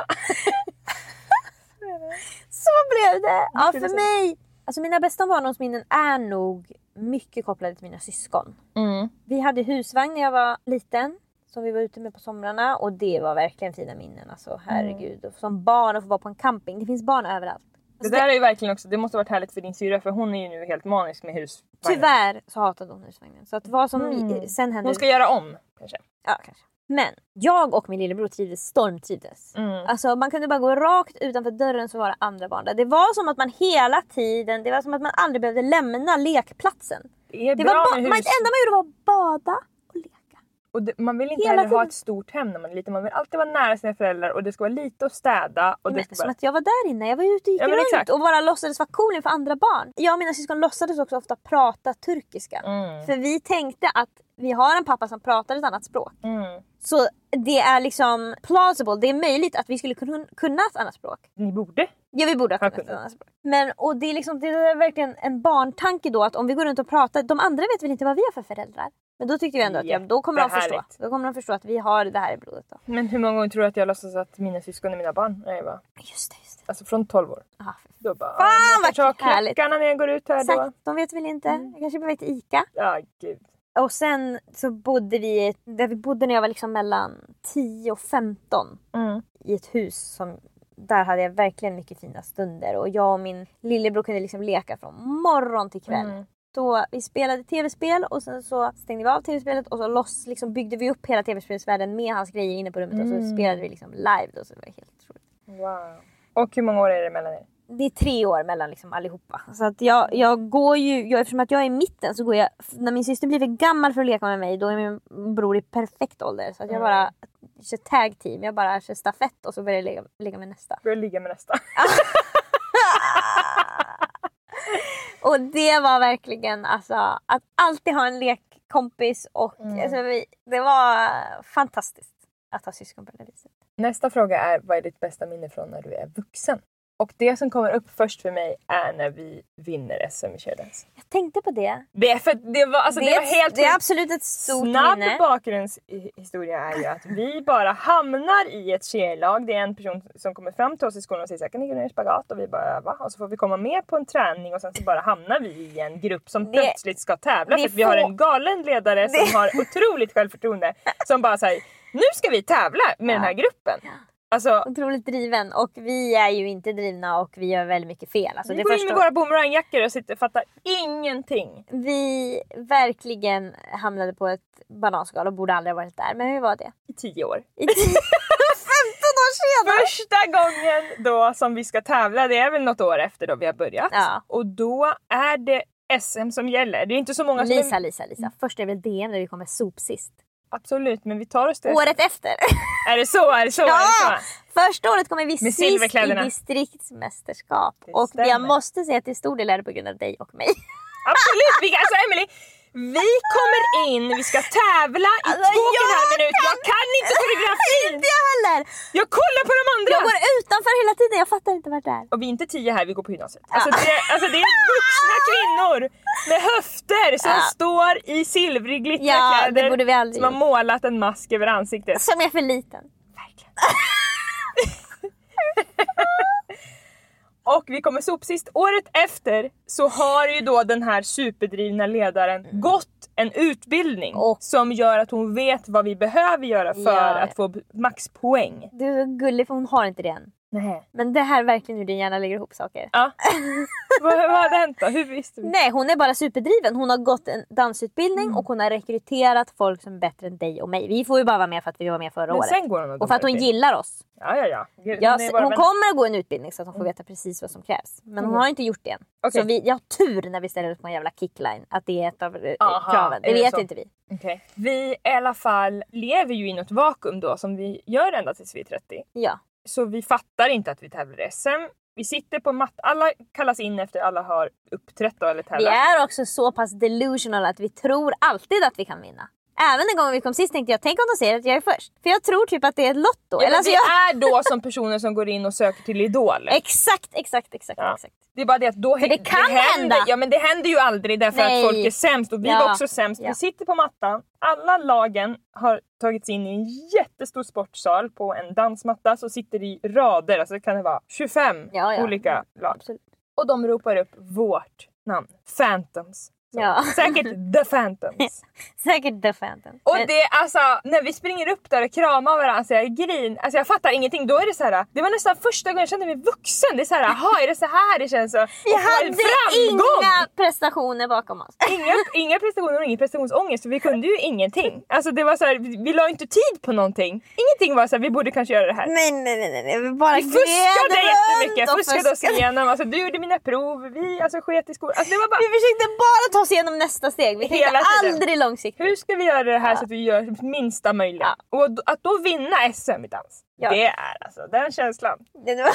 Så blev det! Ja, skulle för säga. mig. Alltså mina bästa barndomsminnen är nog mycket kopplade till mina syskon. Mm. Vi hade husvagn när jag var liten. Som vi var ute med på somrarna. Och det var verkligen fina minnen. Alltså herregud. Och som barn att få vara på en camping. Det finns barn överallt. Det där är ju verkligen också, det måste ha varit härligt för din syra för hon är ju nu helt manisk med husvagnen. Tyvärr så hatade hon husvagnen. Så att vad som Mm. sen hände... Hon ska göra om kanske. Ja, kanske. Men jag och min lillebror trivdes, stormtrivdes. Mm. Alltså man kunde bara gå rakt utanför dörren så var det andra barn där. Det var som att man hela tiden, det var som att man aldrig behövde lämna lekplatsen. Det är Det bra var ba- med hus. man, det enda man gjorde var att bada och leka. Och det, man vill inte Hela heller ha tiden. ett stort hem när man är liten. Man vill alltid vara nära sina föräldrar och det ska vara lite att städa. Och Men, det ska som bara... att jag var där inne, jag var ute och gick Ja, men runt exakt. och bara låtsades vara cool inför andra barn. Jag och mina syskon låtsades också ofta prata turkiska. Mm. För vi tänkte att vi har en pappa som pratar ett annat språk. Mm. Så det är liksom plausible, det är möjligt att vi skulle kun- kunna ett annat språk. Ni borde. Ja, vi borde ha Ha kunnat ett kunnat. annat språk. Men och det är liksom det är verkligen en barntanke då att om vi går runt och pratar, de andra vet väl inte vad vi har för föräldrar. Men då tyckte vi ändå att ja, då kommer de förstå. Jättehärligt. Då kommer de förstå att vi har det här i blodet då. Men hur många gånger tror du att jag låtsas att mina syskon är mina barn? Nej, va? Just det, just det. Alltså från tolv år. Aha, för Då bara, Fan, jag vad kanske har härligt. klockarna när jag går ut här då. Exakt, de vet väl inte. Jag kanske är på väg till Ica. Ja, gud. Och sen så bodde vi, i ett- där vi bodde när jag var liksom mellan tio och femton. Mm. I ett hus som, där hade jag verkligen mycket fina stunder. Och jag och min lillebror kunde liksom leka från morgon till kväll. Mm. Då vi spelade tv-spel och sen så stängde vi av tv-spelet och så loss, liksom byggde vi upp hela tv-spelsvärlden med hans grejer inne på rummet och så Mm. spelade vi liksom live då, så det var helt otroligt. Wow. Och hur många år är det mellan er? Det är tre år mellan liksom allihopa. Så att jag, jag går ju, jag, eftersom att jag är i mitten så går jag, när min syster blir för gammal för att leka med mig då är min bror i perfekt ålder. Så att jag Mm. bara kör tag team, jag bara kör stafett och så börjar jag lägga, lägga med nästa. Ska jag ligga med nästa? Och det var verkligen alltså att alltid ha en lekkompis och Mm. alltså, vi, det var fantastiskt att ha syskon på det viset. Nästa fråga är, vad är ditt bästa minne från när du är vuxen? Och det som kommer upp först för mig är när vi vinner S M i Cheerdance. Jag tänkte på det. Det är för det var, alltså, det det, är var ett- helt det är absolut ett stort snabb minne. bakgrundshistoria är ju att vi bara hamnar i ett cheerlag. Det är en person som kommer fram till oss i skolan och säger så här, kan ni gå ner i spagat? Och vi bara öva. Och så får vi komma med på en träning och sen så bara hamnar vi i en grupp som Det- plötsligt ska tävla. det För att vi har får- en galen ledare Det- som har otroligt självförtroende. Som bara säger, nu ska vi tävla med den här gruppen. Alltså, Otroligt driven och vi är ju inte drivna och vi gör väldigt mycket fel. Alltså, vi det går in förstår- med våra boomerangjackor och sitter och fattar ingenting. Vi verkligen hamnade på ett bananskal och borde aldrig ha varit där. Men hur var det? I tio år. I femton år redan. Första gången då som vi ska tävla, det är väl något år efter då vi har börjat. Ja. Och då är det S M som gäller. Det är inte så många som... Lisa, Lisa, Lisa. Först är väl D M där vi kommer sop sist. Absolut, men vi tar oss till... Året efter. Är det så? Är det så? Ja! Är det så? Första året kommer vi Med sist i distriktsmästerskap. Det och stämmer. jag måste säga att till stor del är det på grund av dig och mig. Absolut! Vi, alltså Emily, vi kommer in, vi ska tävla i Alltså, två och en halv jag minut. Jag kan inte koreografin! Inte jag heller! Jag kollar på de andra! Jag går utanför hela tiden, jag fattar inte vart det är. Och vi är inte tio här, vi går på gymnasiet. Alltså, det, alltså det är vuxna kvinnor med höfter som Ja. står i silvrig Ja, glitterkläder det borde vi aldrig som har målat en mask över ansiktet. Som är för liten. Verkligen. Och vi kommer sopsist. Året efter så har ju då den här superdrivna ledaren mm. gått en utbildning oh. som gör att hon vet vad vi behöver göra för ja. att få maxpoäng. Du är gullig för hon har inte det än. Nej. Men det här är verkligen hur din hjärna lägger ihop saker. Ja. vad, vad hade hänt då? Hur visste vi? Nej, hon är bara superdriven. Hon har gått en dansutbildning mm. och hon har rekryterat folk som är bättre än dig och mig. Vi får ju bara vara med för att vi var med förra Men året. sen går hon och, och för att hon gillar oss. Ja, ja, ja. Hon, ja, hon, hon vän... kommer att gå en utbildning så att hon får veta precis vad som krävs. Men hon mm. har inte gjort det än. Okay. Så vi, jag har tur när vi ställer upp på en jävla kickline. Att det är ett av Aha, kraven. Det är det vet så? inte vi. Okay. Vi i alla fall lever ju i något vakuum då som vi gör ända tills vi är trettio. Ja. Så vi fattar inte att vi tävlar i S M. Vi sitter på matt. Alla kallas in efter alla har uppträtt då, eller tävlat. Vi är också så pass delusional att vi tror alltid att vi kan vinna. Även en gång vi kom sist tänkte jag, tänk om de säger att jag är först. För jag tror typ att det är ett lotto. Ja, Eller alltså det jag... är då som personer som går in och söker till Idol. Exakt, exakt, exakt, ja. exakt. Det är bara det att då För det kan det händer, hända. Ja, men det händer ju aldrig därför Nej. att folk är sämst. Och vi ja. var också sämst. Ja. Vi sitter på mattan. Alla lagen har tagits in i en jättestor sportsal på en dansmatta. Så sitter i rader, alltså kan det vara tjugofem ja, ja. olika lag. Absolut. Och de ropar upp vårt namn. Phantoms. Så. Ja. Säkert The Phantoms. Säkert The Phantom. Och Men... det alltså, när vi springer upp där och kramar varandra så jag grin. Alltså jag fattar ingenting. Då är det så här. Det var nästan första gången jag kände mig vuxen. Det är så här, aha, är det så här det känns? Så, vi hade inga prestationer bakom oss. Inga, inga prestationer och ingen prestationsångest. För vi kunde ju ingenting. Alltså det var så här, vi, vi la inte tid på någonting. Ingenting var så här, vi borde kanske göra det här. Nej, nej, nej, nej. Vi bara vi fuskade jättemycket. Och fuskade oss igenom. Alltså du gjorde mina prov. Vi alltså sket i skolan. Alltså, det var bara... Vi försökte bara ta oss igenom nästa steg. Vi tänkte aldrig långsiktigt. Hur ska vi göra det här ja. så att vi gör minsta möjliga? Ja. Och att då vinna S M i dans. Ja. Det är alltså den känslan. Det var...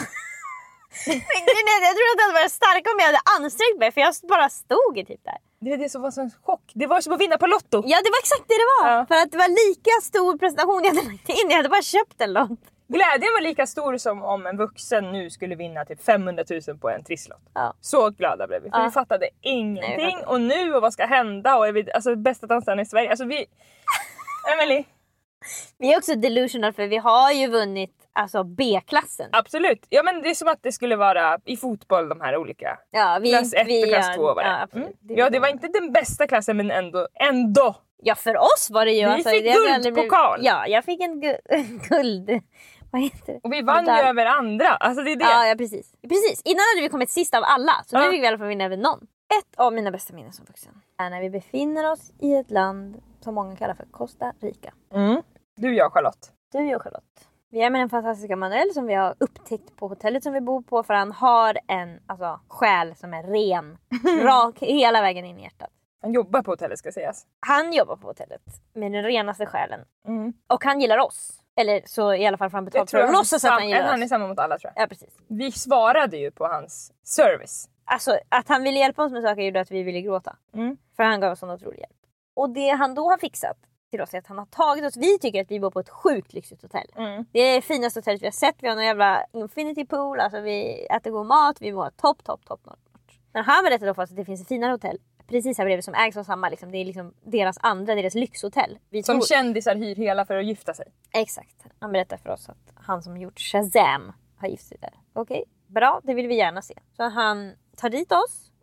jag tror att det hade varit starkare om jag hade ansträngt mig. För jag bara stod i typ där. Det var det som var sån chock. Det var som att vinna på Lotto. Ja, det var exakt det det var. Ja. För att det var lika stor prestation jag hade lagt in. Jag hade bara köpt en lott. Glädjen var lika stor som om en vuxen nu skulle vinna typ femhundratusen på en trisslott. Ja. Så glada blev vi. För ja. vi fattade ingenting. Nej, fattade. Och nu och vad ska hända? Och är vi, alltså bästa dansarna i Sverige. Alltså vi... Emily. Vi är också delusional för vi har ju vunnit alltså B-klassen. Absolut. Ja, men det är som att det skulle vara i fotboll de här olika. Ja, vi, klass ett vi, och klass ja, två var det. Ja, mm. det, ja, det var inte den bästa klassen men ändå. Ändå. Ja, för oss var det ju. Vi alltså, fick guldpokal. Blev... Ja, jag fick en gu- guld... Vad heter det? Och vi vann ju över andra. Alltså det är det. Ja, ja, precis. Precis. Innan hade vi kommit sist av alla. Så ja. nu fick vi i alla fall vinna över någon. Ett av mina bästa minnen som vuxen är när vi befinner oss i ett land som många kallar för Costa Rica. Mm. Du, jag, Charlotte. Du, jag, Charlotte. Vi är med den fantastiska Manuel som vi har upptäckt på hotellet som vi bor på. För han har en alltså, själ som är ren. Rak hela vägen in i hjärtat. Han jobbar på hotellet ska sägas. Han jobbar på hotellet med den renaste själen. Mm. Och han gillar oss. Eller så i alla fall får han betalt för att låtsas att han gillar oss. Han är samma mot alla tror jag. Ja, precis. Vi svarade ju på hans service. Alltså att han ville hjälpa oss med saker gjorde att vi ville gråta. Mm. För han gav oss sån otrolig hjälp. Och det han då har fixat till oss är att han har tagit oss. Vi tycker att vi bor på ett sjukt lyxigt hotell. Mm. Det är det finaste hotellet vi har sett. Vi har någon jävla infinity pool. Alltså vi äter god mat. Vi mår topp, topp, topp. Men han berättade då för oss att det finns ett finare hotell. Precis här bredvid som ägs av samma. Liksom. Det är liksom deras andra, deras lyxhotell. Vi som tror... kändisar hyr hela för att gifta sig. Exakt. Han berättade för oss att han som gjort Shazam har gift sig där. Okej, okay. Bra. Det vill vi gärna se. Så han tar dit oss.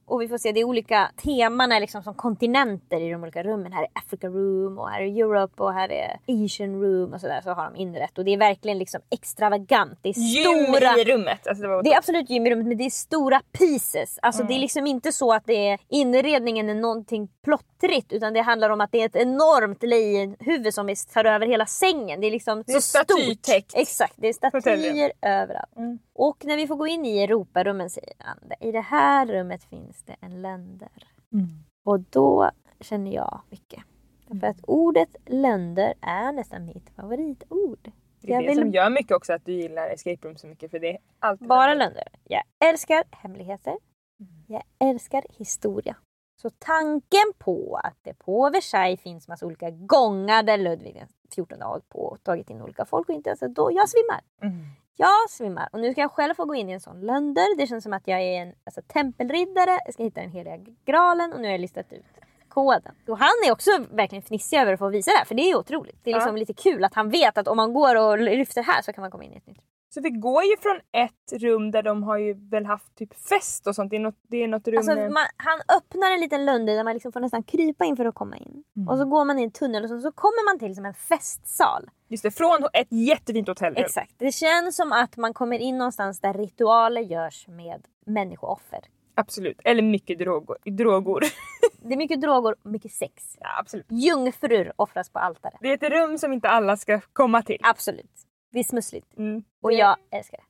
Och vi får se, det är olika teman är liksom som kontinenter i de olika rummen. Här är Africa Room och här är Europe och här är Asian Room och sådär. Så har de inrett. Och det är verkligen liksom extravagant. Det är stora... Gym i rummet. Alltså det, var det är absolut gym i rummet, men det är stora pieces. Alltså mm. det är liksom inte så att det är inredningen är någonting plottrigt. Utan det handlar om att det är ett enormt lejonhuvud som är, tar över hela sängen. Det är liksom det är så stort. Exakt, det är statyer överallt. Mm. Och när vi får gå in i Europarummen säger han, i det här rummet finns det en länder. Mm. Och då känner jag mycket. Mm. För att ordet länder är nästan mitt favoritord. Det är jag det vill... som gör mycket också att du gillar escape room så mycket. För det är allt bara länder. Jag älskar hemligheter. Mm. Jag älskar historia. Så tanken på att det på Versailles finns massa olika gångar där Ludvig den fjortonde har hållit på och tagit in olika folk och inte ens, då jag svimmar. Mm. Jag svimmar. Och nu ska jag själv få gå in i en sån länder. Det känns som att jag är en alltså, tempelriddare. Jag ska hitta den heliga graalen och nu har jag listat ut koden. Och han är också verkligen fnissig över att få visa det här. För det är otroligt. Det är liksom ja. lite kul att han vet att om man går och lyfter här så kan man komma in i ett nytt. Så vi går ju från ett rum där de har ju väl haft typ fest och sånt. Det är något, det är något rum... Alltså, man, han öppnar en liten lunde där man liksom får nästan krypa in för att komma in. Mm. Och så går man i en tunnel och så, så kommer man till som en festsal. Just det, från ett jättefint hotellrum. Exakt. Det känns som att man kommer in någonstans där ritualer görs med människooffer. Absolut. Eller mycket droger. drogor. Det är mycket droger och mycket sex. Ja, absolut. Jungfrur offras på altaret. Det är ett rum som inte alla ska komma till. Absolut. Det är smussligt. Mm. Och det... jag älskar det.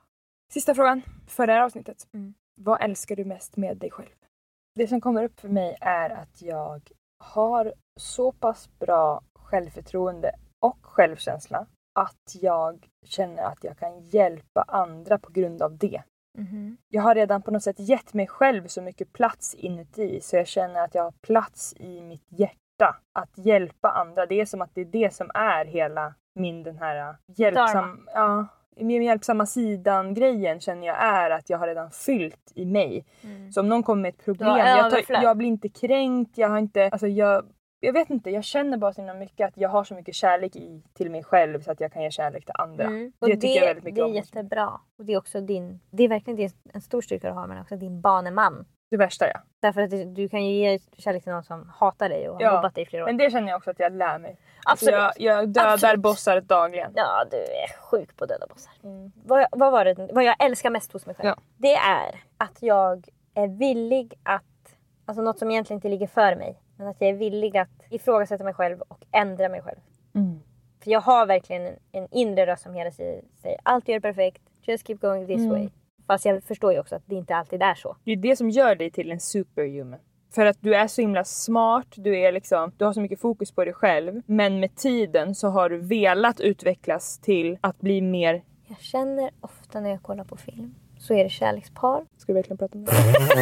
Sista frågan för det här avsnittet. Mm. Vad älskar du mest med dig själv? Det som kommer upp för mig är att jag har så pass bra självförtroende och självkänsla att jag känner att jag kan hjälpa andra på grund av det. Mm-hmm. Jag har redan på något sätt gett mig själv så mycket plats inuti så jag känner att jag har plats i mitt hjärta att hjälpa andra. Det är som att det är det som är hela min den här hjälpsam, ja, min hjälpsamma sidan grejen känner jag är att jag har redan fyllt i mig. Mm. Så om någon kommer med ett problem, jag, tar, jag blir inte kränkt, jag har inte, alltså jag Jag vet inte, jag känner bara så mycket att jag har så mycket kärlek i till mig själv så att jag kan ge kärlek till andra. Mm. Det, det tycker jag väldigt mycket det är om. Jättebra. Och det är också din, det är verkligen en stor styrka att ha, men också din baneman. Det värsta, ja. Därför att du kan ju ge kärlek till någon som hatar dig och har ja, mobbat dig i flera år. Men det känner jag också att jag lär mig. Absolut. Alltså jag, jag dödar Absolut. bossar dagligen. Ja, du är sjuk på döda bossar. Mm. Vad, vad var det? Vad jag älskar mest hos mig själv. Ja. Det är att jag är villig att, alltså något som egentligen inte ligger för mig. Men att jag är villig att ifrågasätta mig själv och ändra mig själv. Mm. För jag har verkligen en, en inre röst som hela tiden säger allt gör perfekt, just keep going this mm. way. Fast jag förstår ju också att det inte alltid är så. Det är det som gör dig till en superhuman. För att du är så himla smart, du, är liksom, du har så mycket fokus på dig själv. Men med tiden så har du velat utvecklas till att bli mer... Jag känner ofta när jag kollar på film så är det kärlekspar. Ska du verkligen prata om det?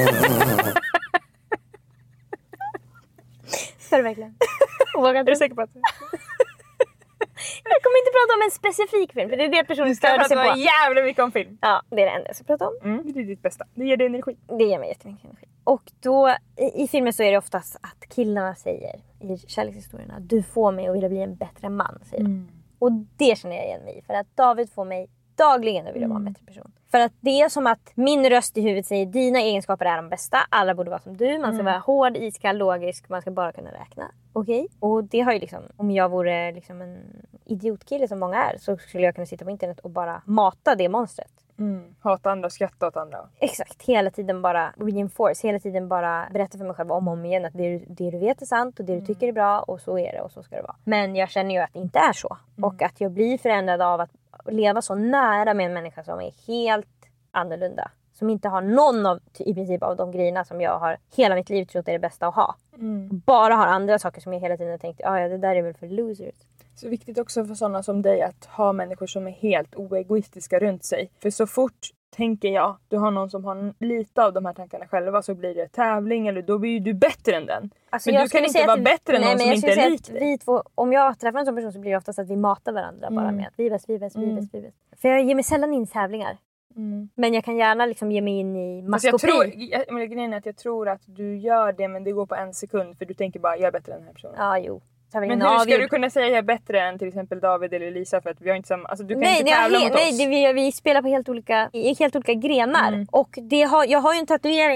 Ska du verkligen? Är du säker på att... Jag kommer inte prata om en specifik film, för det är det personen stör sig på. Du ska jävligt mycket om film. Ja, det är det enda jag ska prata om. Mm, det är ditt bästa. Det ger dig energi. Det ger mig jättemycket energi. Och då, i, i filmen så är det oftast att killarna säger i kärlekshistorierna, du får mig att vilja bli en bättre man, säger mm. Och det känner jag igen mig i. För att David får mig dagligen att vilja mm. vara en bättre person. För att det är som att min röst i huvudet säger, dina egenskaper är de bästa. Alla borde vara som du. Man ska mm. vara hård, iskall, logisk. Man ska bara kunna räkna. Okej? Okay? Och det har ju liksom, om jag vore liksom en idiotkille som många är, så skulle jag kunna sitta på internet och bara mata det monstret. Mm. Hata andra, skratta åt andra. Exakt, hela tiden bara reinforce, hela tiden bara berätta för mig själv om och om igen att det, det du vet är sant och det mm. du tycker är bra och så är det och så ska det vara. Men jag känner ju att det inte är så. Mm. Och att jag blir förändrad av att leva så nära med en människa som är helt annorlunda. Som inte har någon av, i princip av de grejerna som jag har hela mitt liv trott är det bästa att ha. Mm. Bara har andra saker som jag hela tiden har tänkt, ja det där är väl för losers. Så viktigt också för sådana som dig att ha människor som är helt oegoistiska runt sig. För så fort, tänker jag, du har någon som har lite av de här tankarna själva, så blir det tävling eller då blir du bättre än den. Alltså, men du kan inte vara att, bättre än nej, någon som inte är lik dig. Vi två, om jag träffar en sån person så blir det oftast att vi matar varandra mm. bara med att vi är bäst, vi är bäst, vi är bäst, vi är bäst. För jag ger mig sällan in tävlingar. Mm. Men jag kan gärna liksom ge mig in i maskopi. Alltså jag tror, jag, men grejen är att jag tror att du gör det, men det går på en sekund. För du tänker bara, jag är bättre än den här personen. Ja, jo. Men hur ska du kunna säga att jag är bättre än till exempel David eller Lisa? För att vi har inte samma, alltså du kan nej, inte tävla he- mot nej, oss. Nej, vi, vi spelar på helt olika, i helt olika grenar. Mm. Och det har, jag har ju en tatuering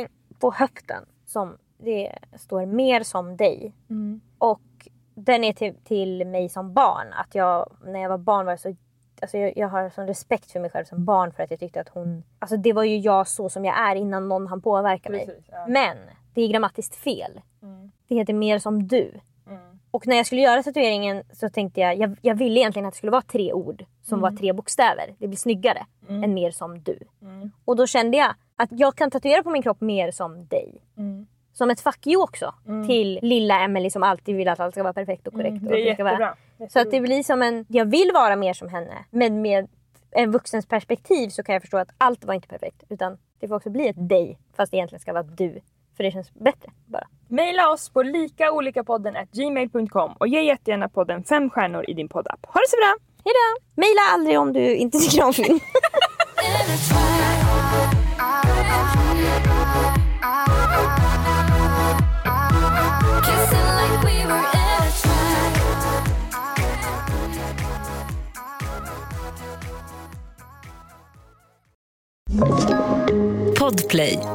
på höften som det står mer som dig. Mm. Och den är till, till mig som barn. Att jag, när jag var barn var jag så... Alltså jag, jag har sån respekt för mig själv som barn för att jag tyckte att hon... Alltså det var ju jag så som jag är innan någon hann påverka mig. Precis, ja. Men det är grammatiskt fel. Mm. Det heter mer som du. Mm. Och när jag skulle göra tatueringen så tänkte jag... Jag, jag ville egentligen att det skulle vara tre ord som Mm. var tre bokstäver. Det blir snyggare Mm. än mer som du. Mm. Och då kände jag att jag kan tatuera på min kropp mer som dig. Mm. Som ett fuck you också. Mm. Till lilla Emily som alltid vill att allt ska vara perfekt och korrekt. Mm. Och Det är att det ska vara... jättebra. Så att det blir som en... Jag vill vara mer som henne. Men med en vuxens perspektiv så kan jag förstå att allt var inte perfekt. Utan det får också bli ett dig. Fast det egentligen ska vara du. För det känns bättre bara. Maila oss på likaolikapodden at gmail dot com och ge jättegärna podden fem stjärnor i din poddapp. Ha det så bra! Hejdå! Maila aldrig om du inte tycker om film. Podplay.